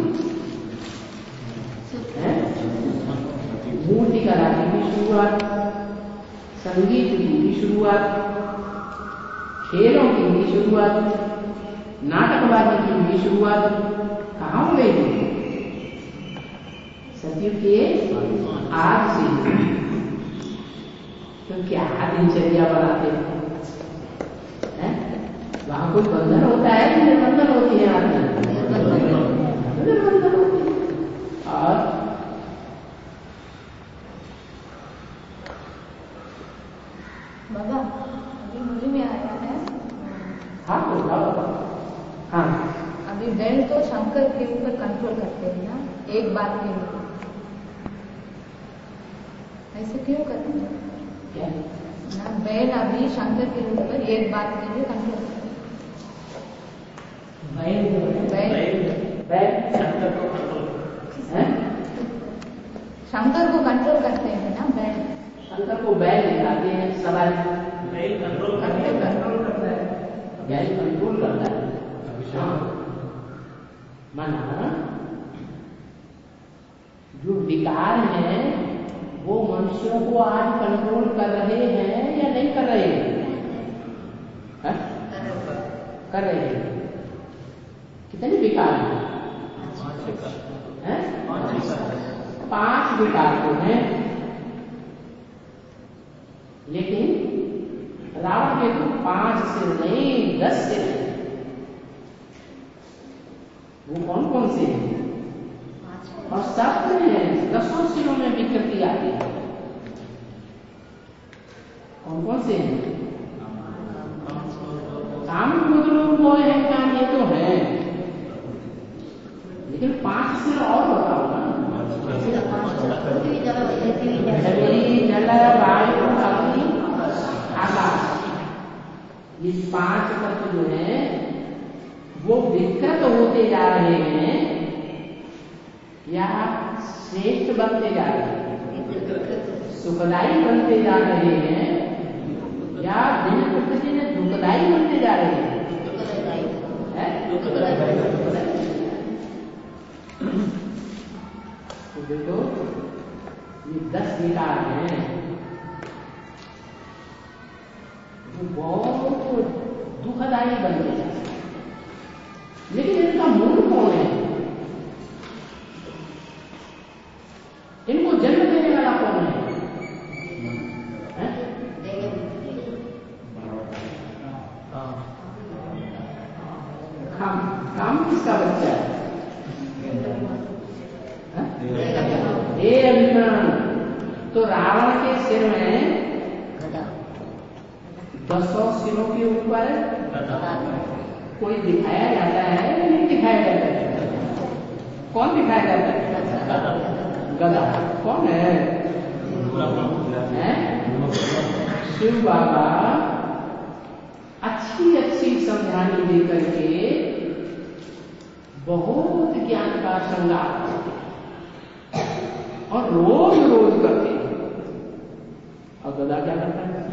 मूर्ति कला की भी शुरुआत, संगीत की भी शुरुआत, खेलों की भी शुरुआत, नाटकबाजी की भी शुरुआत कहां हो गई थी? सतयुग के आज से। तो क्या दिनचर्या बनाते हैं? वहां कोई बंधन होता है कि बंधन होती है? आदमी बंधन होती है। और बाबा अभी मुझे में आया है। हाँ तो हाँ, अभी बैल तो शंकर के ऊपर कंट्रोल करते हैं ना, एक बात के लिए। ऐसे क्यों करते हैं? क्या ना, बैल अभी शंकर के ऊपर एक बात के लिए कंट्रोल करते हैं। बैल बैल शंकर को कंट्रोल हैं? शंकर को कंट्रोल करते हैं ना बैल। शंकर को बैल दिखाते हैं, सवारी बैल कंट्रोल करते हैं, कंट्रोल करता है, बैल कंट्रोल करता है। माना जो विकार है वो मनुष्यों को आज कंट्रोल कर रहे हैं या नहीं कर रहे हैं? है? कर रहे हैं। कितने विकार हैं? पांच विकार तो हैं, लेकिन रावण के तो पांच से नहीं, दस से नहीं। वो कौन कौन से हैं? और सब में दसों सिरों में विकृति आती है। कौन कौन से हैं? काम क्रोध मोह अहंकार, ये तो है, लेकिन पांच सिर और बताओ ना। पृथ्वी जल वायु अग्नि आकाश, ये पांच तत्व जो है वो विकृत होते जा रहे हैं या श्रेष्ठ बनते जा रहे हैं? सुखदायी बनते जा रहे हैं या दिन प्रतिदिन दुखदायी बनते जा रहे हैं? तो देखो ये दस विकार हैं जो बहुत दुखदायी बनते जा रहे हैं, लेकिन इनका मूल कौन है? इनको जन्म देने वाला कौन है? काम काम किसका बच्चा है? हे अभिमान, तो रावण के सिर में दसों सिरों के ऊपर कोई दिखाया जाता है या नहीं दिखाया जाता है? कौन दिखाया जाता है? गदा। कौन है? शिव बाबा अच्छी अच्छी समझानी देकर के बहुत ज्ञान का श्रृंगार करते और रोज रोज करते हैं। और गदा क्या करता है?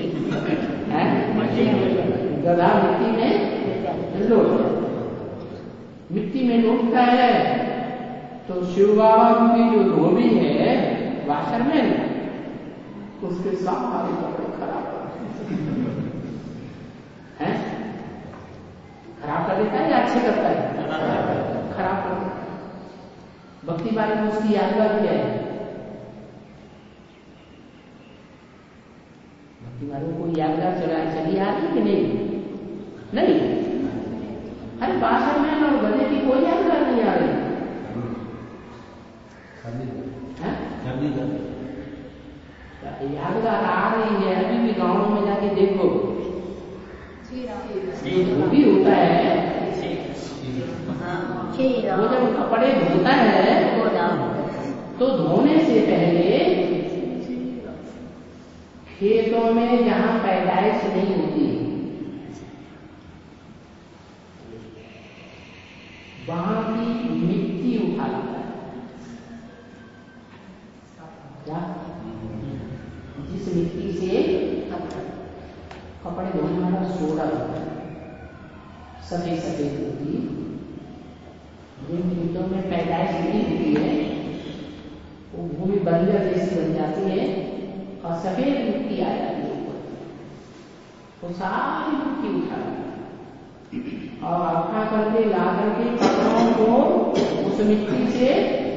गदा मिट्टी में लौटता है, मिट्टी में लौटता है तो शिव बाबा की जो धोबी है वाशरमैन, उसके सारे कपड़े खराब है, खराब कर देता है या अच्छे करता है? खराब कर देता है। भक्ति बारे में उसकी यादगार क्या है? भक्ति बारे में कोई यादगार चला चली आ रही कि नहीं? नहीं। अरे वाशरमैन और गधे की कोई यादगार नहीं आ रही। यादगार आ रही है, अभी भी गाँव में जाके देखो, जो भी होता है वो जब कपड़े धोता है तो धोने से पहले खेतों में जहां पैदाइश नहीं होती वहां की मिट्टी उठा लाता है। क्या? जिस मिट्टी से कपड़े धोने वाला सोडा होता है, सफेद सफेद होती, जिन खेतों में पैदाइश नहीं होती है वो भूमि बंजर जैसी बन जाती है और सफेद मिट्टी आ जाती है ऊपर, वो सारी मिट्टी उठा और उठा करके ला करके कपड़ों को उस मिट्टी से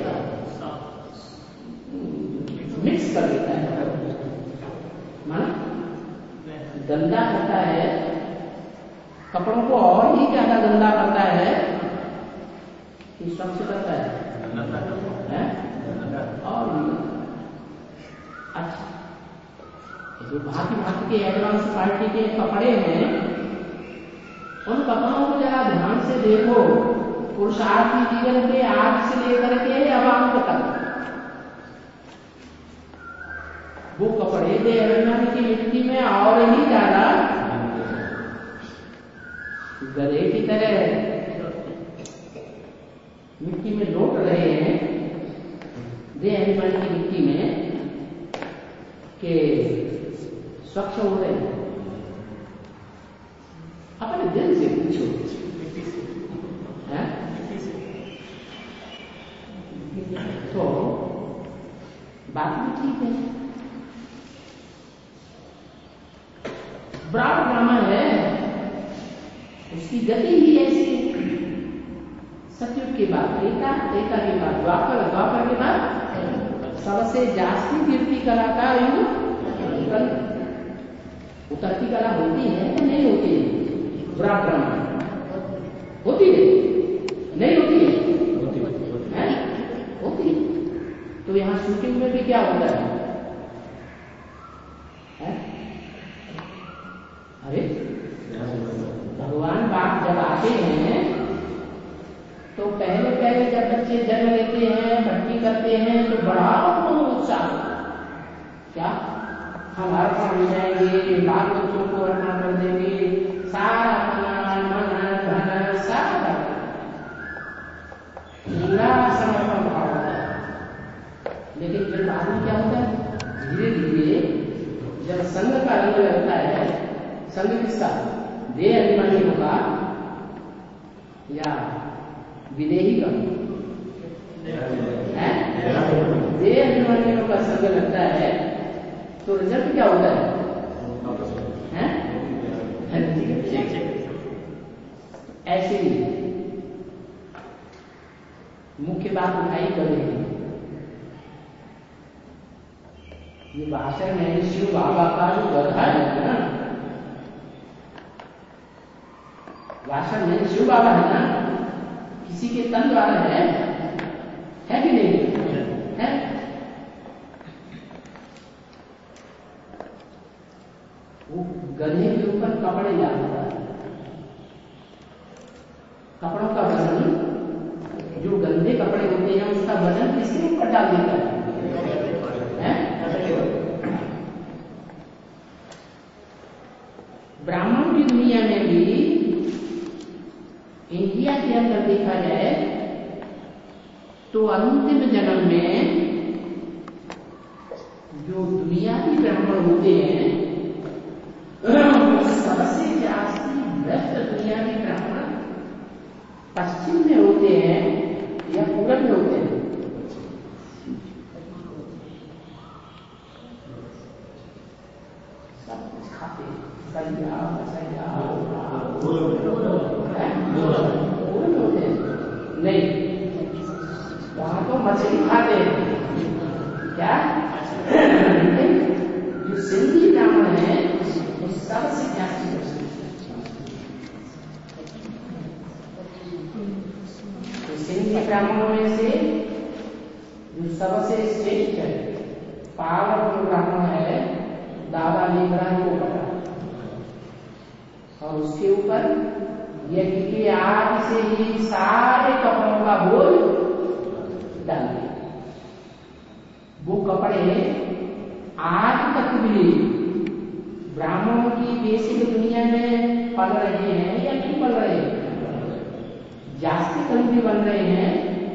मिक्स कर देता है, माना गंदा करता है कपड़ों को, और ही ज्यादा गंदा करता है कि स्वच्छ करता है, है? और अच्छा, जो भांति भांति के एडवांस पार्टी के कपड़े हैं उन कपड़ों को जरा ध्यान से देखो, पुरुषार्थी जीवन के आज से लेकर के अवान्त तक वो कपड़े देवनाथ की मिट्टी में और ही ज्यादा गधे की तरह मिट्टी में लौट रहे हैं, दे एनिमल की मिट्टी में के स्वच्छ हो रहे हैं। अपने दिल से पूछो, तो बात भी ठीक है। ब्रॉड ड्रामा है, उसकी गति ही ऐसी। सतयुग के बाद त्रेता, त्रेता के बाद द्वापर, द्वापर के बाद सबसे जास्ती कीर्ति कला का युग उतरती कला होती है या नहीं होती है? ब्रॉड ड्रामा होती है, नहीं होती है, होती है। तो यहाँ शूटिंग में भी क्या होता है? अरे भगवान बाप जब आते हैं तो पहले पहले जब बच्चे जन्म लेते हैं, भक्ति करते हैं तो बड़ा उत्साह, क्या हम अर्पण हो जाएंगे, बाल बच्चों को अर्पण कर देंगे, सारा मन मन धन सारा पूरा समर्पण भाव होता है। लेकिन फिर बाद में क्या होता है, धीरे धीरे जब संघ का रंग लगता है, संघ किसका, देह अभिमानियों का या विदेही का, देह अभिमानियों का संघ लगता है, तो रिजल्ट क्या होता है, हैं? ऐसे ही मुख्य बात उठाई करेगी। ये भाषण में शिव बाबा का जो गधा है ना, भाषण में शिव बाबा है ना, किसी के तन द्वारा है, है कि नहीं है? वो गधे के ऊपर कपड़े डालता है, कपड़ों का वजन, जो गंदे कपड़े होते हैं उसका वजन किसके ऊपर डाल देता है, है? ब्राह्मण की दुनिया में भी, इंडिया के अंदर देखा जाए तो अंतिम जन्म में जो दुनियावी ब्राह्मण होते हैं, सबसे जास्ती व्यस्त दुनियावी ब्राह्मण पश्चिम में होते हैं या पूरब में होते हैं? सब कुछ खाते हैं, सैया सैया पूरब में होते हैं। नहीं, वहां तो मछली खाते हैं क्या? जो सिंधी ब्राह्मण है वो सबसे जास्ती सिंधी ब्राह्मणों में से जो सबसे श्रेष्ठ है, पावरफुल ब्राह्मण है दादा लेबराज को पता, और उसके ऊपर यज्ञ के आग से ही सारे कपड़ों का बोझ डाल दिया। वो कपड़े आज तक भी ब्राह्मणों की बेसिक दुनिया में पल रहे हैं या नहीं पल रहे हैं? जास्ती कम भी बन रहे हैं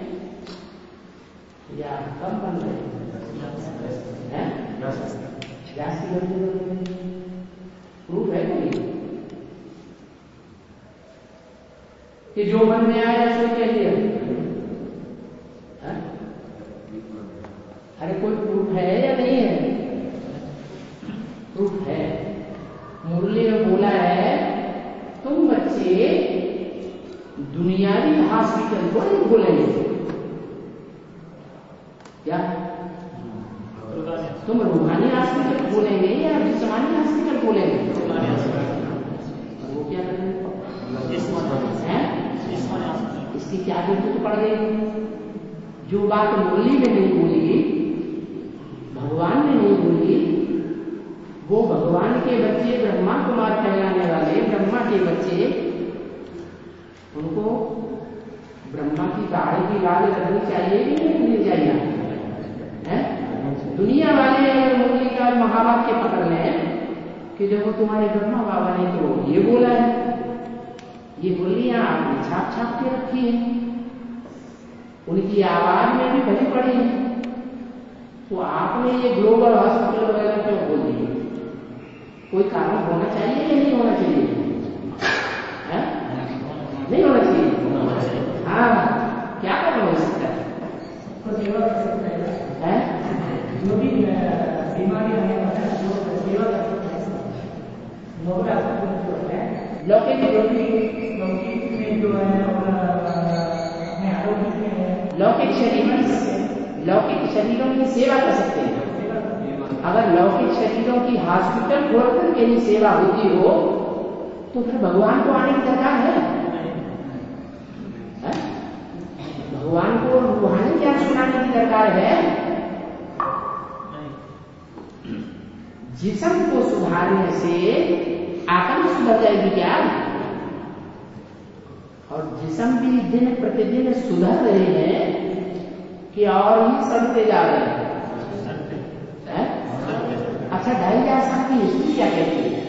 या कम बन रहे हैं? जास्ती कम भी बन रहे हैं। प्रूफ है कोई कि जो मन में आया सो कह दिया? अरे कोई प्रूफ है या नहीं है? प्रूफ है। मुरली में बोला है तुम बच्चे दुनियावी हॉस्पिटल को नहीं खोलेंगे क्या? तुम रूहानी हॉस्पिटल खोलेंगे या जिस्मानी हॉस्पिटल खोलेंगे? वो क्या करेंगे? इसकी क्या जरूरत पड़ गई? जो बात मुरली में नहीं बोली, भगवान ने नहीं बोली, वो भगवान के बच्चे, ब्रह्मा कुमार कहलाने वाले ब्रह्मा के बच्चे, उनको ब्रह्मा की दाढ़ी की लाल लगनी चाहिए कि नहीं लगनी चाहिए? है? दुनिया वाले अगर मुरली का महावाक्य पकड़ लें कि देखो तुम्हारे ब्रह्मा बाबा ने तो ये बोला है, ये मुरलियां आपने छाप छाप के रखी है, उनकी आवाज में भी भरी पड़ी है, तो आपने ये ग्लोबल हॉस्पिटल वगैरह क्यों बोल दिए? कोई कारण होना चाहिए या नहीं होना चाहिए? है? नहीं होना चाहिए। हाँ, क्या कारण हो सकता है? सेवा कर सकता है, जो भी बीमारी होने वाला है वो सेवा कर सकता है। लौकिक लौकिक में जो है अपने आरोग्य में लौकिक शरीर लौकिक शरीरों की सेवा कर सकते हैं। अगर लौकिक शरीरों की हॉस्पिटल खोलकर के ही सेवा होती हो तो फिर भगवान को आने की दरकार है? है? भगवान को रूहानी ज्ञान सुनाने की दरकार है? जिस्म को सुधारने से आत्मा सुधर जाएगी क्या? और जिस्म भी दिन प्रतिदिन सुधर रहे हैं कि और ही सड़ते जा रहे हैं? है? अच्छा, ढाई हजार साल की हिस्ट्री क्या कहती है?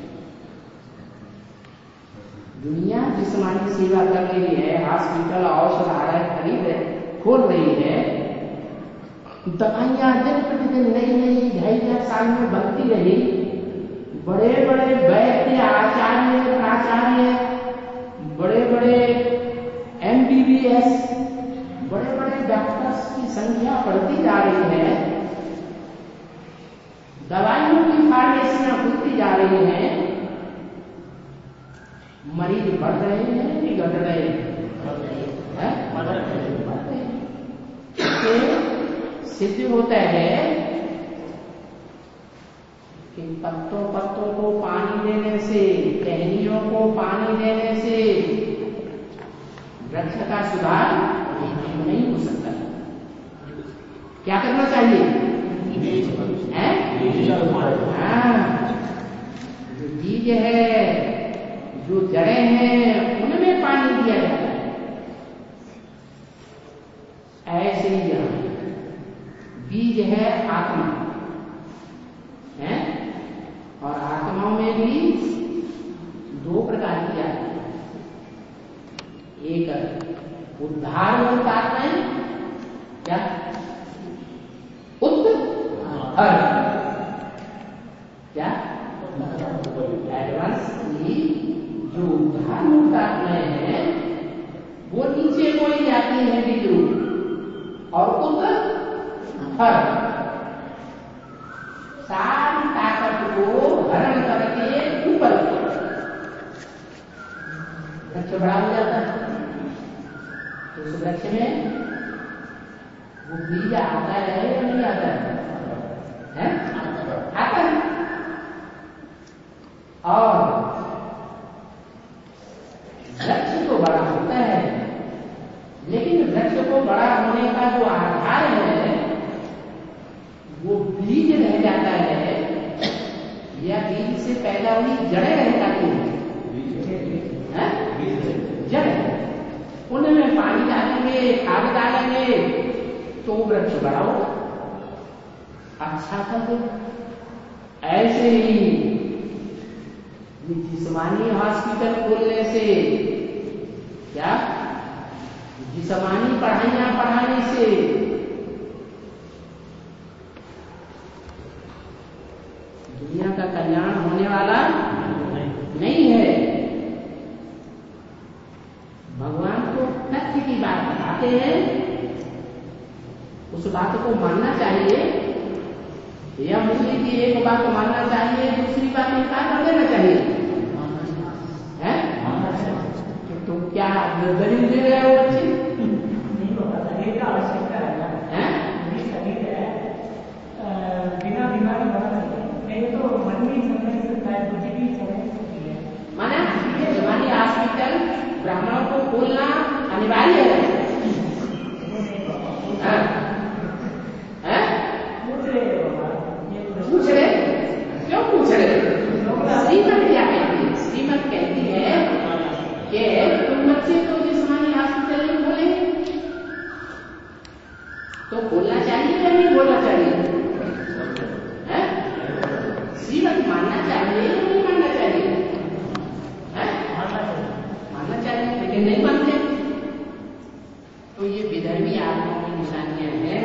दुनिया जिस्मानी सेवा कर रही है, हॉस्पिटल औषधालय खरीद खोल रही है, दवाइयां दिन प्रतिदिन नई नई ढाई हजार साल में बनती रही। बड़े बड़े वैद्य आचार्य प्राचार्य, बड़े बड़े एमबीबीएस, बड़े बड़े डॉक्टर्स की संख्या बढ़ती जा रही है, दवाइयों की फार्मेसियां खुलती जा रही हैं, मरीज बढ़ रहे हैं कि घट रहे हैं? बढ़ रहे हैं। सिद्ध होता है कि पत्तों पत्तों को पानी देने से, टहनियों को पानी देने से वृक्ष का सुधार नहीं हो सकता। क्या करना चाहिए? है? हाँ, जो बीज है, जो जड़ें हैं, उनमें पानी दिया जाता है। ऐसे ही यहाँ बीज है आत्मा है, और आत्माओं में भी दो प्रकार की आत्मा है। एक उद्धार मूर्त आत्माएं, क्या उद्धार, क्या एडवांस की जो उद्धार मूर्त आत्माएं हैं वो नीचे को ही जाती है बिंदु, और उद्धार सारी ताकत को हरण करके ऊपर वृक्ष बड़ा हो जाता है। तो उस वृक्ष में वो बीज आता है या नहीं आता है? है? आता है। और वृक्ष तो बड़ा होता है, लेकिन वृक्ष को बड़ा होने का जो आधार है वो बीज रह जाता है, या बीज से पैदा हुई जड़ें रह जाती हैं। जड़, उनमें पानी डालेंगे, खाद डालेंगे तो वृक्ष बड़ा होगा, अच्छा फल देगा। ऐसे ही जिस्मानी हॉस्पिटल खोलने से, क्या जिस्मानी पढ़ाइयां पढ़ाने से दुनिया का कल्याण होने वाला नहीं है। भगवान को तथ्य की बात बताते हैं, उस बात को मानना चाहिए, या मुझे की एक बात मानना चाहिए, दूसरी बात इनकार कर देना चाहिए। है? तो क्या दलील दे रहे हो बच्चे? नहीं होगा, दलील का आवश्यकता है। शरीर है, बिना बीमारी बना नहीं तो मन भी समझ सकता है, बुद्धि भी समझ सकती है। माना ये जवानी हॉस्पिटल ब्राह्मणों को खोलना अनिवार्य है। पूछ रहे क्यों पूछ रहे? श्रीमत क्या कहती है? श्रीमत कहती है कि तुम बच्चे तो जिस्मानी हॉस्पिटल नहीं खोले, तो खोलना चाहिए या नहीं खोलना चाहिए? है? श्रीमत मानना चाहिए या नहीं मानना चाहिए? है? मानना चाहिए, लेकिन नहीं मानते। तो ये विधर्मी आत्माओं की निशानियां हैं।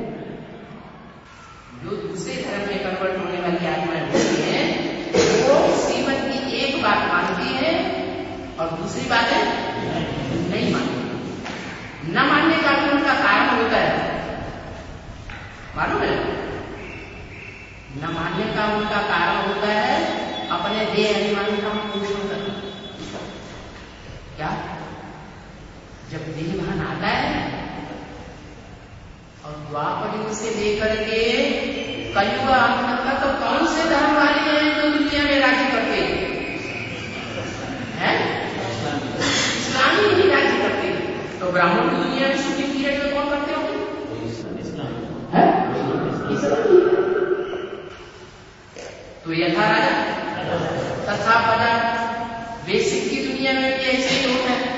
जो दूसरे धर्म में कन्वर्ट होने वाली आत्माएं होती हैं, वो श्रीमत की एक बात मानती है और दूसरी बात है नहीं मानती। न मानने का भी उनका कारण होता है, मालूम है? न मानने का उनका कारण होता है अपने देह अभिमान का पोषण करना। क्या? जब देहभान आता है और द्वापर युग से लेकर के कलयुग अंत तक तो कौन से धर्म वाले हैं जो दुनिया में राज्य करते हैं? इस्लामी ही राज्य करते हैं। तो ब्राह्मण की दुनिया में शुद्धि पीरियड में कौन करते होंगे? इस्लामी। तो यथा राजा तथा प्रजा, बेसिक की दुनिया में भी ऐसे ही होता है।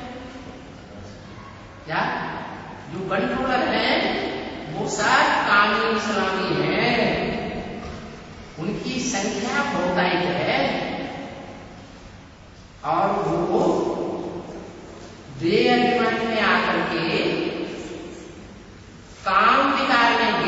क्या? जो कंट्रोलर है वो सब कामी इस्लामी है, उनकी संख्या बहुतायत है, और वो देह अभिमान में आकर के काम विकार में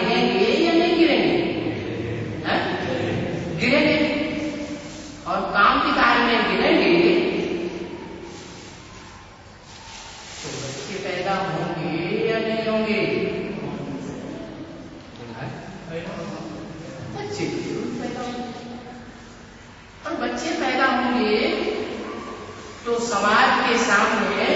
तो समाज के सामने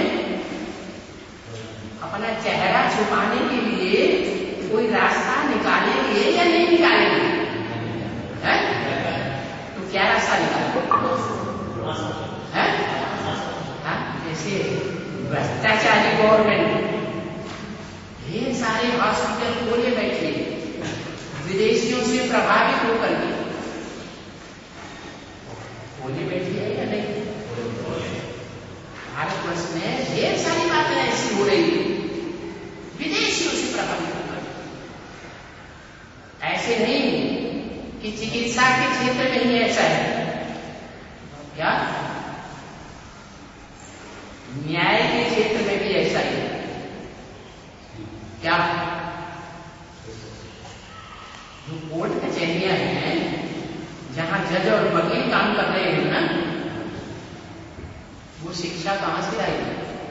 अपना चेहरा छुपाने के लिए कोई रास्ता निकालेंगे या नहीं निकालेंगे? है? तो क्या रास्ता निकालेंगे? है? हाँ? जैसे भ्रष्टाचारी गवर्नमेंट ढेर सारे हॉस्पिटल खोले बैठे विदेशियों से प्रभावित होकर के, खोले बैठी है या नहीं? भारतवर्ष में ढेर सारी बातें ऐसी हो रही है विदेशियों से प्रभावित होकर। ऐसे नहीं कि चिकित्सा के क्षेत्र में ही ऐसा है, क्या न्याय के क्षेत्र में भी ऐसा ही है? क्या जो कोर्ट कचहरियां हैं जहां जज और वकील काम कर रहे हैं ना, वो शिक्षा कहां से आई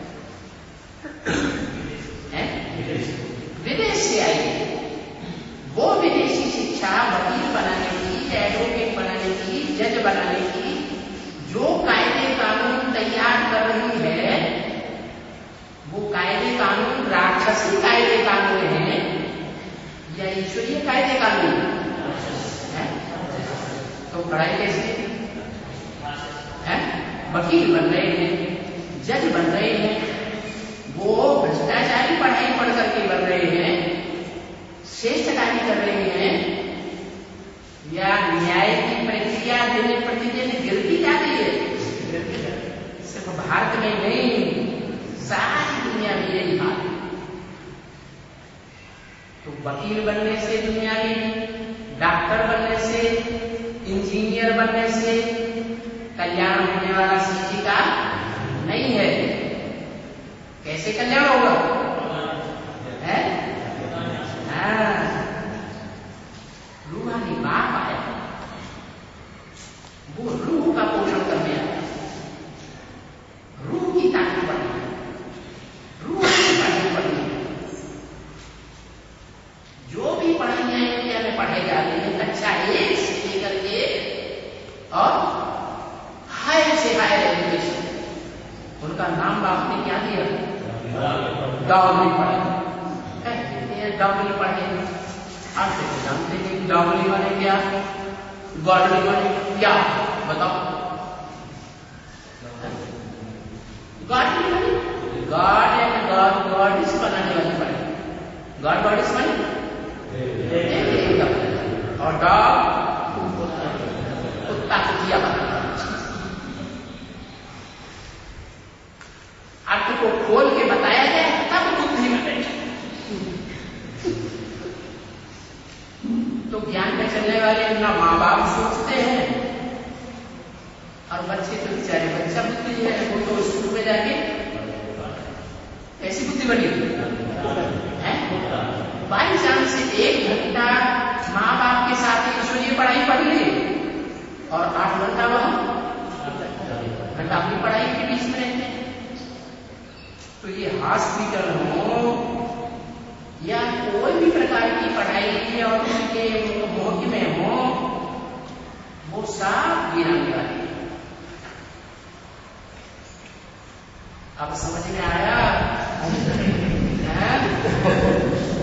है? विदेश से आई है। वो विदेशी शिक्षा वकील बनाने की, एडवोकेट बनाने की, जज बनाने की जो कायदे कानून तैयार कर रही है, वो कायदे कानून राक्षसी कायदे कानून है या ईश्वरीय कायदे कानून है? तो पढ़ाई कैसे है? वकील बन रहे हैं, जज बन रहे हैं, वो भ्रष्टाचारी पढ़ाई पढ़ करके बन रहे हैं, श्रेष्ठ कार्य कर रहे हैं, या न्याय की प्रक्रिया दिन प्रतिदिन गिरती जा रही है? सिर्फ भारत में नहीं, सारी दुनिया में यही हाल है। तो वकील बनने से दुनिया में, डॉक्टर बनने से, इंजीनियर बनने से कल्याण होने वाला किसी का नहीं है। कैसे कल्याण होगा? है? हाँ, रूहानी बाप आया, वो रूह का पोषण करने आया, रूह की ताकत बढ़नी है, रूह की ताकत बढ़नी है। जो भी पढ़ाइयां इंडिया में पढ़ाई जा रही है, कक्षा एक से लेकर के और हायर से हायर एजुकेशन, उनका नाम बाप ने क्या दिया? डॉगरी पढ़ाई। डॉगरी पढ़ाई आप जानते हैं डॉगरी माने क्या, गॉडली माने क्या? बताओ। गॉडली माने गॉड एंड गॉड गॉडिस बनाने वाली पढ़ाई, गॉड गॉडिस माने और डॉग कुत्ता कुतिया बना। अर्थ को खोल के बताया गया तब बुद्धि में बैठे। तो ज्ञान में चलने वाले अपना माँ बाप सोचते हैं, और बच्चे तो बेचारे बच्चा बुद्धि है, वो तो स्कूल में जाके ऐसी बुद्धि बनी है। बाई चांस से एक घंटा माँ बाप के साथ ईश्वरीय पढ़ाई पढ़ ली और आठ घंटा वह घंटा अपनी पढ़ाई के बीच में रहते हैं। तो ये हॉस्पिटल हो या कोई भी प्रकार की पढ़ाई और उनके महकमे हो, वो सब गिराने वाली है। अब समझ में आया है?